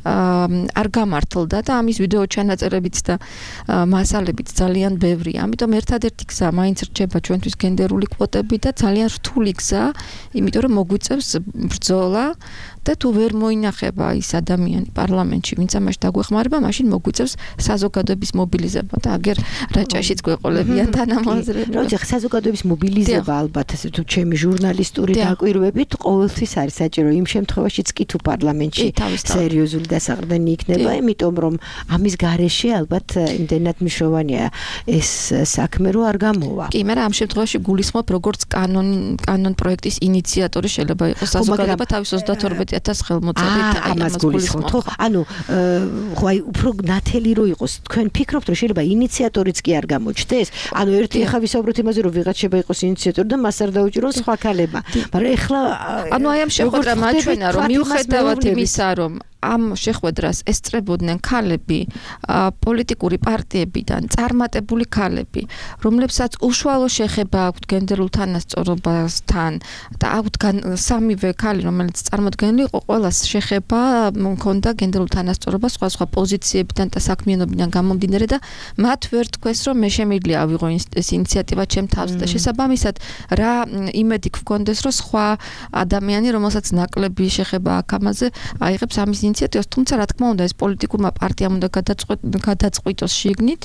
არ გამართლდა და ამის ვიდეო ჩანაწერებიც და მასალებიც ძალიან ბევრია. ამიტომ ერთადერთი გზა მაინც რჩება ჩვენთვის გენდერული კვოტები და ძალიან რთული გზა, იმიტომ რომ მოგვიწევს ბრძოლა და თუ ვერ მოინახება ის ადამიანი პარლამენტში, ვინც ამაში დაგვეხმარება, მაშინ მოგვიწევს საზოგადოების მობილიზება და აგერ რაჭაშიც გვეყოლებიან თანამოაზრეობა. რა ვიცი, საზოგადოების მობილიზება ალბათ ესე თუ ჩემი ჟურნალისტური დაკვირვებით ყოველთვის არის საჭირო იმ შემთხვევაშიც კი თუ პარლამენტში სერიოზული დასაყრდენი იქნება, იმიტომ რომ ამის გარეშე ალბათ იმდენად მნიშვნელოვანია ეს საქმე, რომ არ გამოვა. კი, მაგრამ ამ შემთხვევაში გულისხმობ, როგორც კანონ კანონ პროექტის ინიციატორი შეიძლება იყოს საზოგადოება თავის ოცდათორმეტი ათას ხელმოწერით ამას გულისხმობთ. ხო, ანუ ხო აი უფრო ნათელი რო იყოს, თქვენ ფიქრობთ, რომ შეიძლება ინიციატორიც კი არ გამოჩნდეს? ანუ ერთი ხა ვისაუბროთ იმაზე, რომ ვიღაც შეიძლება იყოს ინიციატორი და მას არ დაუჭიროს სხვა ქალებმა. მაგრამ ეხლა ანუ აი ამ შეხვედრა მაჩვენა, რომ მიუხედავად იმისა, რომ ამ შეხვედრას ესწრებოდნენ ქალები პოლიტიკური პარტიებიდან, წარმატებული ქალები, რომლებსაც უშუალო შეხება აქვთ გენდერულ თანასწორობასთან და აქვთ სამივე ქალი, რომელიც წარმოდგენილი იყო, ყველას შეხება მქონდა გენდერულ თანასწორობას სხვა სხვა პოზიციებიდან და საქმიანობიდან გამომდინარე და მათ ვერ თქვეს, რომ მე შემიძლია ავიღო ეს ინიციატივა ჩემ თავს და შესაბამისად რა იმედი გქონდეს, რომ სხვა ადამიანი, რომელსაც ნაკლები შეხება აქ ამაზე, აიღებს ამის ინიციატივას, თუმცა რა თქმა უნდა ეს პოლიტიკურმა პარტიამ უნდა გადაწყვიტოს შიგნით.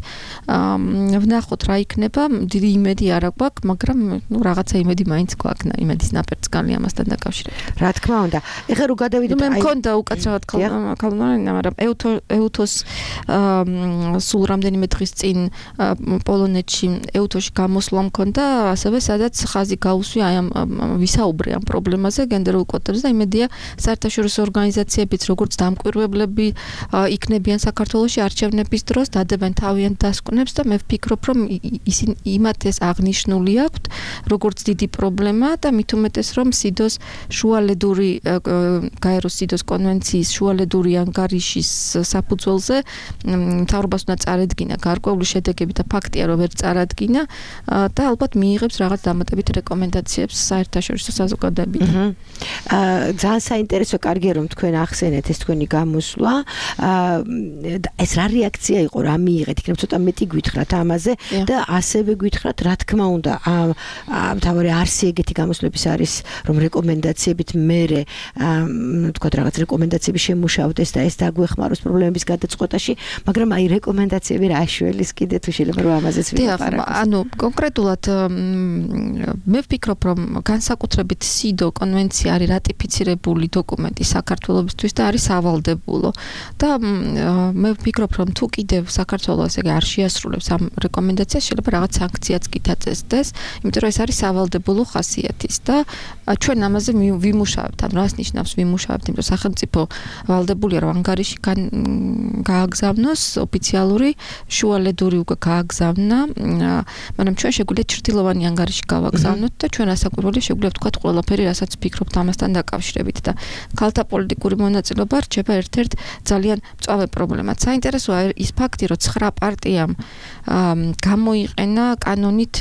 ვნახოთ რა იქნება, დიდი იმედი არ აქვს, მაგრამ ნუ რაღაცა იმედი მაინც გვაქვს, იმედის ნაპერწკალი ამასთან დაკავშირებით. რა თქმა უნდა. ეხლა რო გადავიდეთ, მე მქონდა უკაცრავად ქალბატონი, მაგრამ ეუთოს სულ რამდენიმე დღის წინ პოლონეთში ეუთოში გამოსვლა მქონდა, ასევე სადაც ხაზი გაუსვია აი ამ ვისაუბრე ამ პრობლემაზე, გენდერულ კვოტებზე და იმედია საერთაშორისო ორგანიზაციებიც როგორც დამკვირვებლები იქნებიან საქართველოში არჩევნების დროს, დადებენ თავიანთ დასკვნებს და მე ვფიქრობ, რომ ისინი იმათ ეს აღნიშნული აქვთ, როგორც დიდი პრობლემა და მით უმეტეს, რომ სიდოს შუალედური გაეროს სიდოს კონვენციის შუალედური ანგარიშის საფუძველზე მთავრობას უნდა წარედგინა გარკვეული შედეგები და ფაქტია, რომ ვერ წარადგინა და ალბათ მიიღებს რაღაც დამატებით რეკომენდაციებს საერთაშორისო საზოგადოებიდან. ძალიან საინტერესო, კარგია რომ თქვენ ახსენეთ ეს თქვენი გამოსვლა. ეს რა რეაქცია იყო, რა მიიღეთ? იქნებ ცოტა მეტი გვითხრათ ამაზე და ასევე გვითხრათ, რა თქმა უნდა, თავარი არსი ეგეთი გამოსვლების არის, რომ რეკომენდაციებით მერე თქვათ რაღაც რეკომენდაციები შემუშავდეს და ეს დაგვეხმაროს პრობლემების გადაწყვეტაში, მაგრამ აი რეკომენდაციები რა შველის კიდე თუ შეიძლება რომ ამაზეც ვიყარებთ. ანუ კონკრეტულად მე ვფიქრობ, რომ განსაკუთრებით სიდო კონვენცია არის რატიფიცირებული დოკუმენტი საქართველოსთვის და არის სავალდებულო. და მე ვფიქრობ, რომ თუ კიდევ საქართველოს ეგ არ შეასრულებს ამ რეკომენდაციას, შეიძლება რაღაც სანქციაც კი დაწესდეს, იმიტომ რომ ეს არის სავალდებულო ხასიათის და ჩვენ ამაზე ვიმუშავებთ. ანუ რას ნიშნავს ვიმუშავებთ? იმიტომ რომ სახელმწიფო ვალდებულია რომ ანგარიში გააგზავნოს ოფიციალური შუალედური უკვე გააგზავნა, მაგრამ ჩვენ შეგვიძლია ჩრდილოვანი ანგარიში გავაგზავნოთ და ჩვენ ასაკვირველი შეგვიძლია ვთქვათ ყველაფერი, რასაც ვფიქრობთ ამასთან დაკავშირებით და ქალთა პოლიტიკური მონაწილეობა რჩება ერთ-ერთ ძალიან მწვავე პრობლემად. საინტერესოა ის ფაქტი, რომ ცხრა პარტიამ გამოიყენა კანონით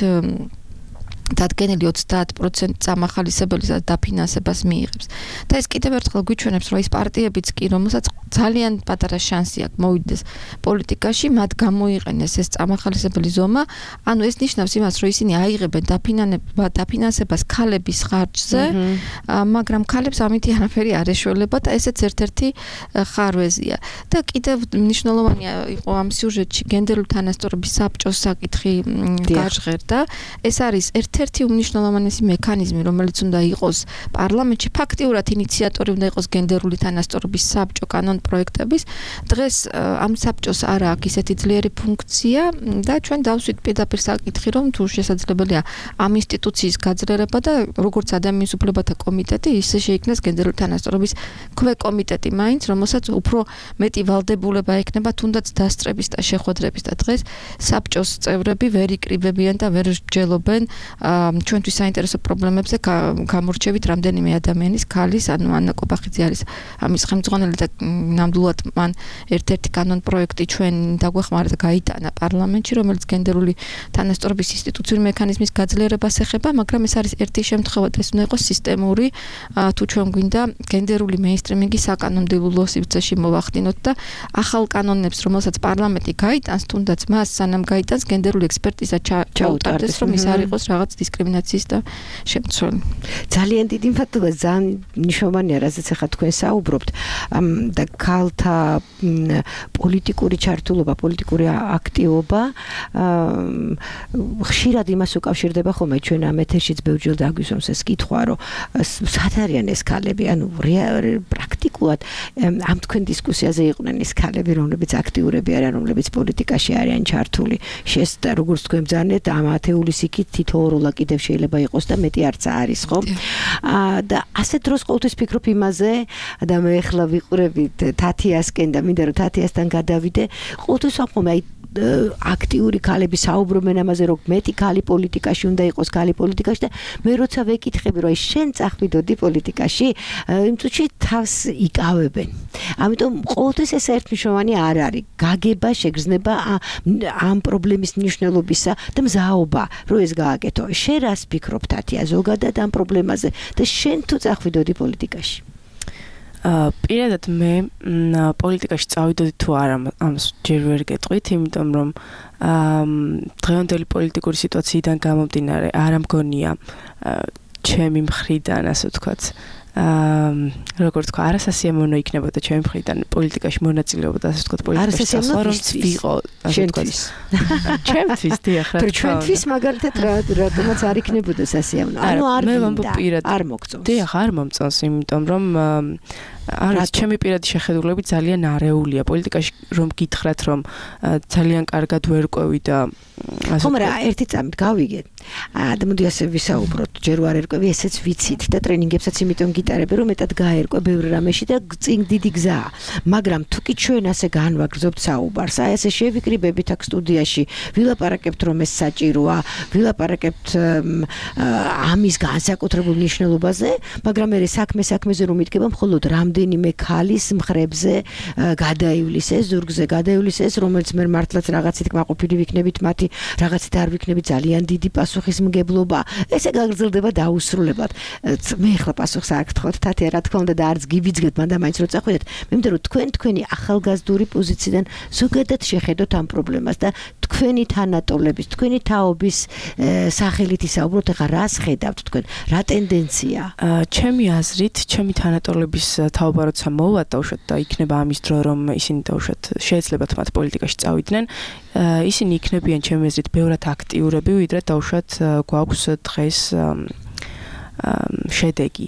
დადგენილი ოცდაათ პროცენტ წამახალისებელისა და დაფინანსებას მიიღებს. და ეს კიდევ ერთხელ გვიჩვენებს, რომ ის პარტიებიც კი, რომელსაც ძალიან პატარა შანსი აქვს მოვიდეს პოლიტიკაში, მათ გამოიყენეს ეს წამახალისებელი ზომა. ანუ ეს ნიშნავს იმას, რომ ისინი აიღებენ დაფინანსებას ქალების ხარჯზე, მაგრამ ქალებს ამით არაფერი არ ეშველება და ესეც ერთ-ერთი ხარვეზია. და კიდევ მნიშვნელოვანია იყო ამ სიუჟეტში გენდერული თანასწორობის საბჭოს საკითხი გაჟღერდა. ეს არის ერთ ერთი უმნიშვნელოვანესი მექანიზმი, რომელიც უნდა იყოს პარლამენტში, ფაქტიურად ინიციატორი უნდა იყოს გენდერული თანასწორობის საბჭო კანონ პროექტების. დღეს ამ საბჭოს არ აქვს ისეთი ძლიერი ფუნქცია და ჩვენ დავსვით პირდაპირ საკითხი, რომ თუ შესაძლებელია ამ ინსტიტუციის გაძლიერება და როგორც ადამიანის უფლებათა კომიტეტი, ისე შეიქმნას გენდერული თანასწორობის ქვეკომიტეტი მაინც, რომელსაც უფრო მეტი ვალდებულება ექნება თუნდაც დასწრების და შეხვედრების და დღეს საბჭოს წევრები ვერ იკრიბებიან და ვერ მსჯელობენ ჩვენთვის საინტერესო პრობლემებზე გამორჩევით რამდენიმე ადამიანის ქალის, ანუ ანა კობახიძე არის ამის ხელმძღვანელი და ნამდვილად მან ერთ-ერთი კანონ პროექტი ჩვენ დაგვეხმარა და გაიტანა პარლამენტში, რომელიც გენდერული თანასწორობის ინსტიტუციური მექანიზმის გაძლიერებას ეხება, მაგრამ ეს არის ერთი შემთხვევა და ეს უნდა იყოს სისტემური, თუ ჩვენ გვინდა გენდერული მეინსტრიმინგი საკანონმდებლო სივრცეში მოვახდინოთ და ახალ კანონებს, რომელსაც პარლამენტი გაიტანს, თუნდაც მას სანამ გაიტანს გენდერული ექსპერტიზა ჩაუტარდეს, რომ ის არ იყოს რაღაც დისკრიმინაციის და შემცველი. ძალიან დიდი მადლობა, ძალიან მნიშვნელოვანია, რაზეც ახლა თქვენ საუბრობთ და ქალთა პოლიტიკური ჩართულობა, პოლიტიკური აქტივობა ხშირად იმას უკავშირდება ხოლმე ჩვენ ამ ეთერშიც ბევრჯერ დაგვისვამს ეს კითხვა, რომ სად არიან ეს ქალები, ანუ პრაქტიკულად ამ თქვენ დისკუსიაზე იყვნენ ის ქალები, რომლებიც აქტიურები არიან, რომლებიც პოლიტიკაში არიან ჩართული. შეს და როგორც თქვენ ბრძანეთ, ამ ათეულის იქით თითო როლა კიდევ შეიძლება იყოს და მეტი არც არის, ხო? და ასეთ დროს ყოველთვის ფიქრობ იმაზე და მე ახლა ვიყურებით თათიასკენ და მინდა რომ თათიასთან გადავიდე, ყოველთვის ვამბობ აი აქტიური ქალები საუბრობენ ამაზე, რომ მეტი ქალი პოლიტიკაში უნდა იყოს, ქალი პოლიტიკაში და მე როცა ვეკითხები, რომ აი შენ წახვიდოდი პოლიტიკაში, იმ წუთში თავს იკავებენ. ამიტომ ყოველთვის ეს ერთმნიშვნელოვანი არ არის. გაგება, შეგრძნება ამ პრობლემის მნიშვნელობისა და მზაობა, რომ ეს გააკეთო. შენ რას ფიქრობ, თათია, ზოგადად ამ პრობლემაზე და შენ თუ წახვიდოდი პოლიტიკაში? პირადად მე პოლიტიკაში წავიდოდი თუ არა, ამას ჯერ ვერ გეტყვით, იმიტომ რომ დღევანდელი პოლიტიკური სიტუაციიდან გამომდინარე არ მგონია ჩემი მხრიდან, ასე ვთქვათ, როგორც თქვა, არასასიამოვნო იქნებოდა ჩემი მხრიდან პოლიტიკაში მონაწილეობა და ასე ვთქვათ, პოლიტიკაში წასვლა, რომ ვიყო, ასე ვთქვათ. ჩემთვის დიახ, რა თქმა უნდა. ჩვენთვის მაგალითად რატომაც არ იქნებოდა სასიამოვნო. ანუ არ არ მოგწონს. დიახ, არ მომწონს, იმიტომ რომ არის ჩემი პირადი შეხედულებით ძალიან არეულია პოლიტიკაში, რომ გითხრათ, რომ ძალიან კარგად ვერ ყვევი და ასე ხომ რა, ერთი წამით გავიგეთ. და მოდი ასე ვისაუბროთ, ჯერ არ ერკვევი, ესეც ვიცით და ტრენინგებსაც იმიტომ გიტარები, რომ მეტად გაერკვე ბევრ რამეში და წინ დიდი გზაა. მაგრამ თუ კი ჩვენ ასე განვაგრძობთ საუბარს, აი ესე შევიკრიბებით აქ სტუდიაში, ვილაპარაკებთ, რომ ეს საჭიროა, ვილაპარაკებთ ამის განსაკუთრებულ მნიშვნელობაზე, მაგრამ მე საქმე საქმეზე რომ იდგება, მხოლოდ რამ რამდენიმე ქალის მხრებზე გადაივლისეს, ზურგზე გადაივლისეს, რომელიც მე მართლაც რაღაცით კმაყოფილი ვიქნებით, მათი რაღაცით არ ვიქნებით ძალიან დიდი პასუხისმგებლობა. ესე გაგრძელდება დაუსრულებლად. მე ახლა პასუხს არ გთხოვთ, თათია, რა თქმა უნდა და არც გიბიძგეთ, მანდა მაინც რო წახვიდეთ. მე მგონი რომ თქვენ თქვენი ახალგაზრდული პოზიციიდან ზოგადად შეხედოთ ამ პრობლემას და თქვენი თანატოლების, თქვენი თაობის სახელით ისაუბროთ, ახლა რას ხედავთ თქვენ? რა ტენდენცია? ჩემი აზრით, ჩემი თანატოლების თაობა როცა მოვა დაუშვათ და იქნება ამის დრო, რომ ისინი დაუშვათ შეეძლებათ მათ პოლიტიკაში წავიდნენ, ისინი იქნებიან ჩემი აზრით ბევრად აქტიურები, ვიდრე დაუშვათ გვაქვს დღეს შედეგი.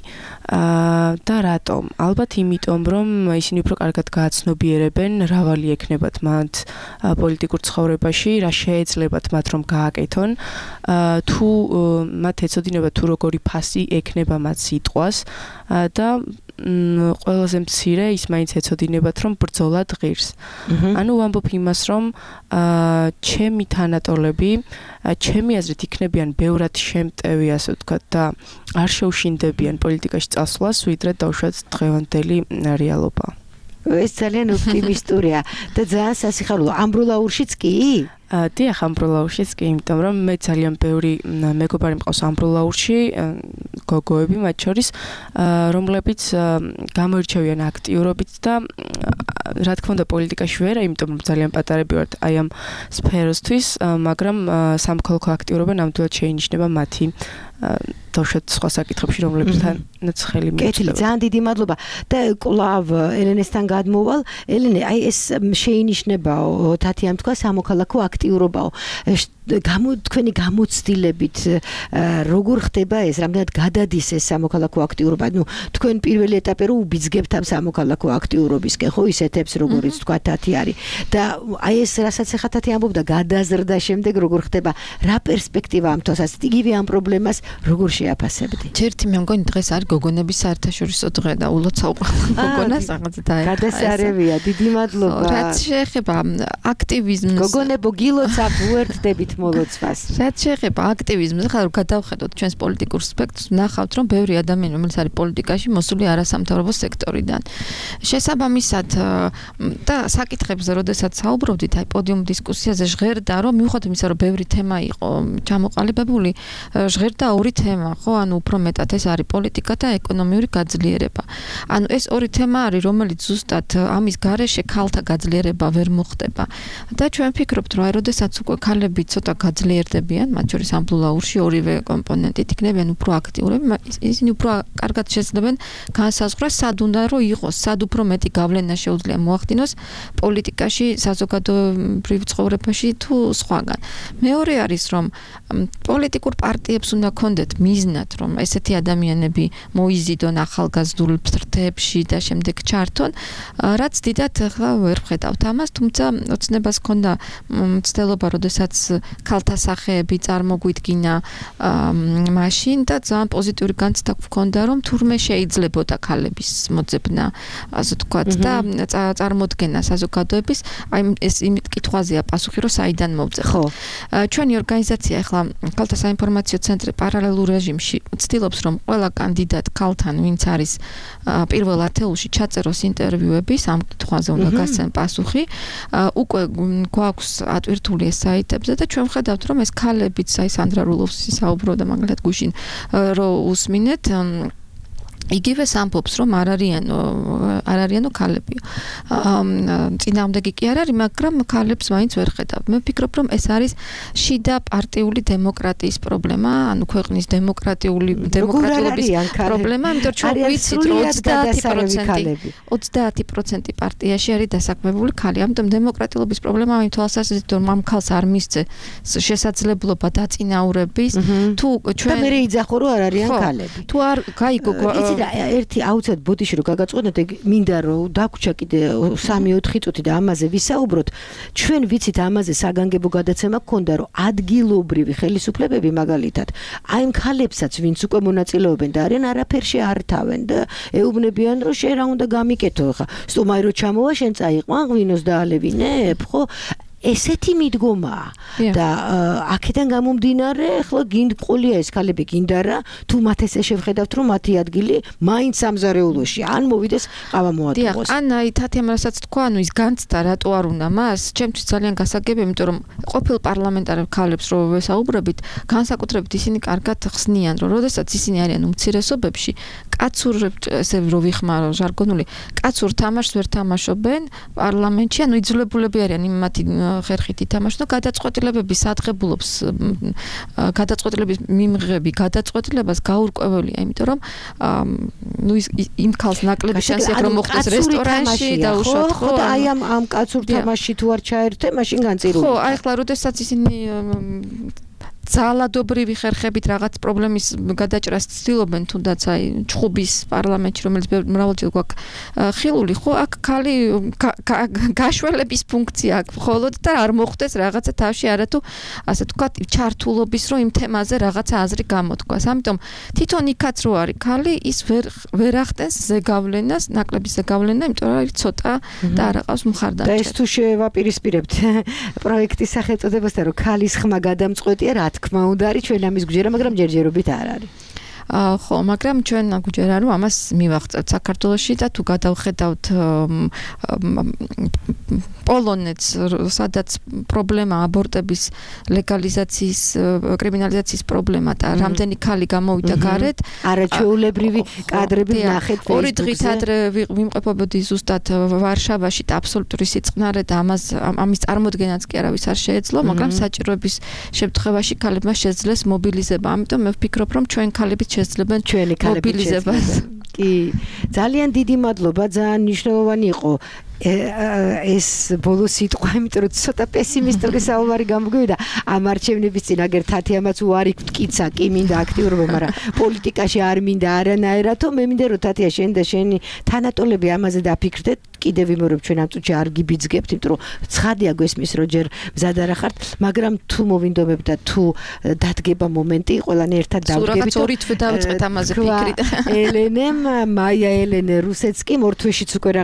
და რატომ? ალბათ იმიტომ, რომ ისინი უფრო კარგად გააცნობიერებენ, რავალი ექნებათ მათ პოლიტიკურ ცხოვრებაში, რა შეეძლებათ მათ რომ გააკეთონ, თუ მათ ეცოდინებათ თუ როგორი ფასი ექნება მათ სიტყვას და ყველაზე მცირე ის მაინც ეცოდინებათ რომ ბრძოლა ღირს. ანუ ვამბობ იმას, რომ ჩემი თანატოლები, ჩემი აზრით იქნებიან ბევრად შემტევი, ასე ვთქვათ, და არ შეუშინდებიან პოლიტიკაში წასვლას, ვიდრე დავუშვათ დღევანდელი რეალობა. ეს ძალიან ოპტიმისტურია და ძალიან სასიხარულო. ამბროლაურშიც კი? დიახ, ამბროლაურშიც კი, იმიტომ რომ მე ძალიან ბევრი მეგობარი მყავს ამბროლაურში, გოგოები მათ შორის, რომლებიც გამოირჩევიან აქტიურობით და რა თქმა უნდა პოლიტიკაში ვერა, იმიტომ რომ ძალიან პატარები ვართ აი ამ სფეროსთვის, მაგრამ სამოქალაქო აქტიურობა ნამდვილად შეინიშნება მათი დავუშვათ სხვა საკითხებში, რომლებთანაც ხელი მიუწვდათ. კეთილი, ძალიან დიდი მადლობა. და კვლავ ელენესთან გადმოვალ. ელენე, აი ეს შეინიშნებაო, თათიამ თქვა სამოქალაქო აქტიურობაო. გამო თქვენი გამოცდილებით როგორ ხდება ეს, რამდენად გადადის ეს სამოქალაქო აქტიურობა? ნუ თქვენ პირველი ეტაპი რო უბიძგებთ ამ სამოქალაქო აქტიურობისკენ, ხო, ისეთებს როგორიც თქვა თათი არის. და აი ეს რასაც ახლა თათი ამბობდა, გადაზრდა შემდეგ როგორ ხდება? რა პერსპექტივა ამ თვალსაზრისით? იგივე ამ პრობლემას როგორ შეაფასებდი? ერთი მე მგონი დღეს არის გოგონების საერთაშორისო დღე და ულოცავ გოგონას რაღაც დაეხა. გადასარევია, დიდი მადლობა. რაც შეეხება აქტივიზმს. გოგონებო, გილოცავთ, უერთდებით მოლოცვას. რაც შეეხება აქტივიზმს, ხა რომ გადავხედოთ ჩვენს პოლიტიკურ სპექტრს, ნახავთ რომ ბევრი ადამიანი, რომელიც არის პოლიტიკაში, მოსული არასამთავრობო სექტორიდან. შესაბამისად და საკითხებზე, როდესაც საუბრობდით, აი პოდიუმ დისკუსიაზე ჟღერდა, რომ მიუხედავად იმისა, რომ ბევრი თემა იყო ჩამოყალიბებული, ჟღერდა ორი თემა, ხო, ანუ უფრო მეტად ეს არის პოლიტიკა და ეკონომიური გაძლიერება. ანუ ეს ორი თემა არის, რომელიც ზუსტად ამის გარეშე ქალთა გაძლიერება ვერ მოხდება. და ჩვენ ვფიქრობთ, რომ აი როდესაც უკვე ქალები ცოტა გაძლიერდებიან, მათ შორის ამბროლაურში ორივე კომპონენტით იქნებიან უფრო აქტიურები, ისინი უფრო კარგად შეძლებენ განსაზღვრას, სად უნდა რომ იყოს, სად უფრო მეტი გავლენა შეუძლია მოახდინოს პოლიტიკაში, საზოგადოებრივ ცხოვრებაში თუ სხვაგან. მეორე არის, რომ პოლიტიკურ პარტიებს უნდა ქონდეთ მიზნად, რომ ესეთი ადამიანები მოიზიდონ ახალგაზრდულ ფრთებში და შემდეგ ჩართონ, რაც დიდად ახლა ვერ ვხედავთ ამას, თუმცა ოცნებას ქონდა მცდელობა, როდესაც ქალთა სახეები წარმოგვიდგინა მაშინ და ძალიან პოზიტიური განცდა გვქონდა, რომ თურმე შეიძლებოდა ქალების მოძებნა, ასე ვთქვათ, და წარმოდგენა საზოგადოების, აი ეს იმ კითხვაზეა პასუხი, რომ საიდან მოვძებთ. ხო. ჩვენი ორგანიზაცია ახლა ქალთა საინფორმაციო ცენტრი პარალელურ რეჟიმში ცდილობს, რომ ყველა კანდიდატ ქალთან, ვინც არის პირველ ათეულში, ჩაწეროს ინტერვიუები, ამ კითხვაზე უნდა გასცენ პასუხი. უკვე გვაქვს ატვირთული ეს საიტებზე და ჩვენ ვხედავთ, რომ ეს ქალებიც, აი სანდრა რულოვსი საუბრობდა მაგალითად გუშინ, რომ უსმინეთ იგივე სამփობს, რომ არ არიანო არ არიანო ქალებიო. წინააღმდეგი კი არ არის, მაგრამ ქალებს მაინც ვერ ხედავთ. მე ვფიქრობ, რომ ეს არის შიდა პარტიული დემოკრატიის პრობლემა, ანუ ქვეყნის დემოკრატიული დემოკრატიობის პრობლემა, იმიტომ რომ ჩვენ ვიცით, რომ ოცდაათი პროცენტი პარტიაში არის დასაქმებული ქალი. ამიტომ დემოკრატიობის პრობლემა იმ თვალსაზრისით, რომ ამ ქალს არ მისცე შესაძლებლობა დაწინაურების, თუ ჩვენ და მე იძახო, რომ არ არიან ქალები. თუ არ გაიგო და ერთი აუცილებლად ბოდიში რო გაგაწყობთ, მინდა რომ დაგვრჩა კიდე სამი ოთხი წუთი და ამაზე ვისაუბროთ. ჩვენ ვიცით ამაზე საგანგებო გადაცემა გქონდა, რომ ადგილობრივი ხელისუფლებები მაგალითად აი ამ ქალებსაც, ვინც უკვე მონაწილეობენ და არიან, არაფერში არ თავენ და ეუბნებიან, რომ შენ რა უნდა გამიკეთო ხა. სტუმარი რო ჩამოვა, შენ წაიყვან ღვინოს და ალევინებ, ხო? ესეთი მიდგომაა და აქედან გამომდინარე ახლა გინდყოლია ეს ქალები გინდა რა თუ მათ ესე შევხედავთ რომ მათი ადგილი მაინც სამზარეულოში ან მოვიდეს ყავამოატყუოს. დიახ, ან აი თათიამ რასაც თქვა, ანუ ის განცდა რატო არ უნდა მას, ჩემთვის ძალიან გასაგებია, იმიტომ რომ ყოფილ პარლამენტარულ ქალებს რო ვესაუბრებით, განსაკუთრებით ისინი კარგად ხსნიან, რომ როდესაც ისინი არიან უმცირესობებში, კაცურ ესე რო ვიხმარო ჟარგონული, კაცურ თამაშს ვერ თამაშობენ პარლამენტში, ანუ იძულებულები არიან იმ მათი ხერხით ითამაშონ და გადაწყვეტილებების სააღებულობს გადაწყვეტილების მიმღები გადაწყვეტილებას გაურკვეველია, იმიტომ რომ ნუ ის იმ ქალს ნაკლები შანსი აქვს რომ მოხდეს რესტორანში და უშოთ ხო და აი ამ ამ კაცურ თამაშში თუ არ ჩაერთე, მაშინ განწირული. ხო, აი ახლა როდესაც ისინი ძალადობრივი ხერხებით რაღაც პრობლემის გადაჭრას ცდილობენ, თუნდაც აი ჩხუბის პარლამენტში, რომელიც მრავალჯერ გვაქვს ხილული, ხო, აქ ქალი გაშველების ფუნქცია აქვს მხოლოდ და არ მოხდეს რაღაცა თავში არათუ ასე ვთქვათ ჩართულობის რო იმ თემაზე რაღაცა აზრი გამოთქვას. ამიტომ თვითონ იქაც რო არის ქალი, ის ვერ ვერ ახდენს ზეგავლენას, ნაკლების ზეგავლენა, იმიტომ რომ ცოტა და არ აყავს მხარდამჭერს. და ეს თუ შევაპირისპირებთ პროექტის სახელწოდებასთან, რომ ქალის ხმა გადამწყვეტია, რა თქმა უნდა არის ჩვენ ამის გვჯერა, მაგრამ ჯერჯერობით არ არის. ხო, მაგრამ ჩვენ გვჯერა რომ ამას მივაღწევთ საქართველოში და თუ გადავხედავთ პოლონეთს, სადაც პრობლემა აბორტების ლეგალიზაციის, კრიმინალიზაციის პრობლემა და რამდენი ქალი გამოვიდა გარეთ, არაჩვეულებრივი კადრები ნახეთ ფეისბუქზე. ორი დღით ადრე ვიმყოფებოდი ზუსტად ვარშავაში და აბსოლუტური სიწყნარე და ამას ამის წარმოდგენაც კი არავის არ შეეძლო, მაგრამ საჭიროების შემთხვევაში ქალებმა შეძლეს მობილიზება. ამიტომ მე ვფიქრობ, რომ ჩვენ ქალები შეძლებენ ჩვენი მობილიზებას. კი, ძალიან დიდი მადლობა, ძალიან მნიშვნელოვანი იყო ეს ბოლო სიტყვა, იმიტომ რომ ცოტა პესიმისტური საუბარი გამოგვივიდა ამ არჩევნების წინ, აგერ თათიამაც უარი გტკიცა, კი მინდა აქტიურობა, მაგრამ პოლიტიკაში არ მინდა არანაირადო, მე მინდა რომ თათია შენ და შენი თანატოლები ამაზე დაფიქრდეთ, კიდევ ვიმეორებ ჩვენ ამ წუთში არ გიბიძგებთ, იმიტომ რომ ცხადია გვესმის რომ ჯერ მზად არ ხართ, მაგრამ თუ მოვინდომებთ და თუ დადგება მომენტი, ყველანი ერთად დავდგებით. სულ რაღაც ორი თვე დავიწყეთ ამაზე ფიქრი და ელენემ, მაია ელენე რუსეცკი მორთვეშიც უკვე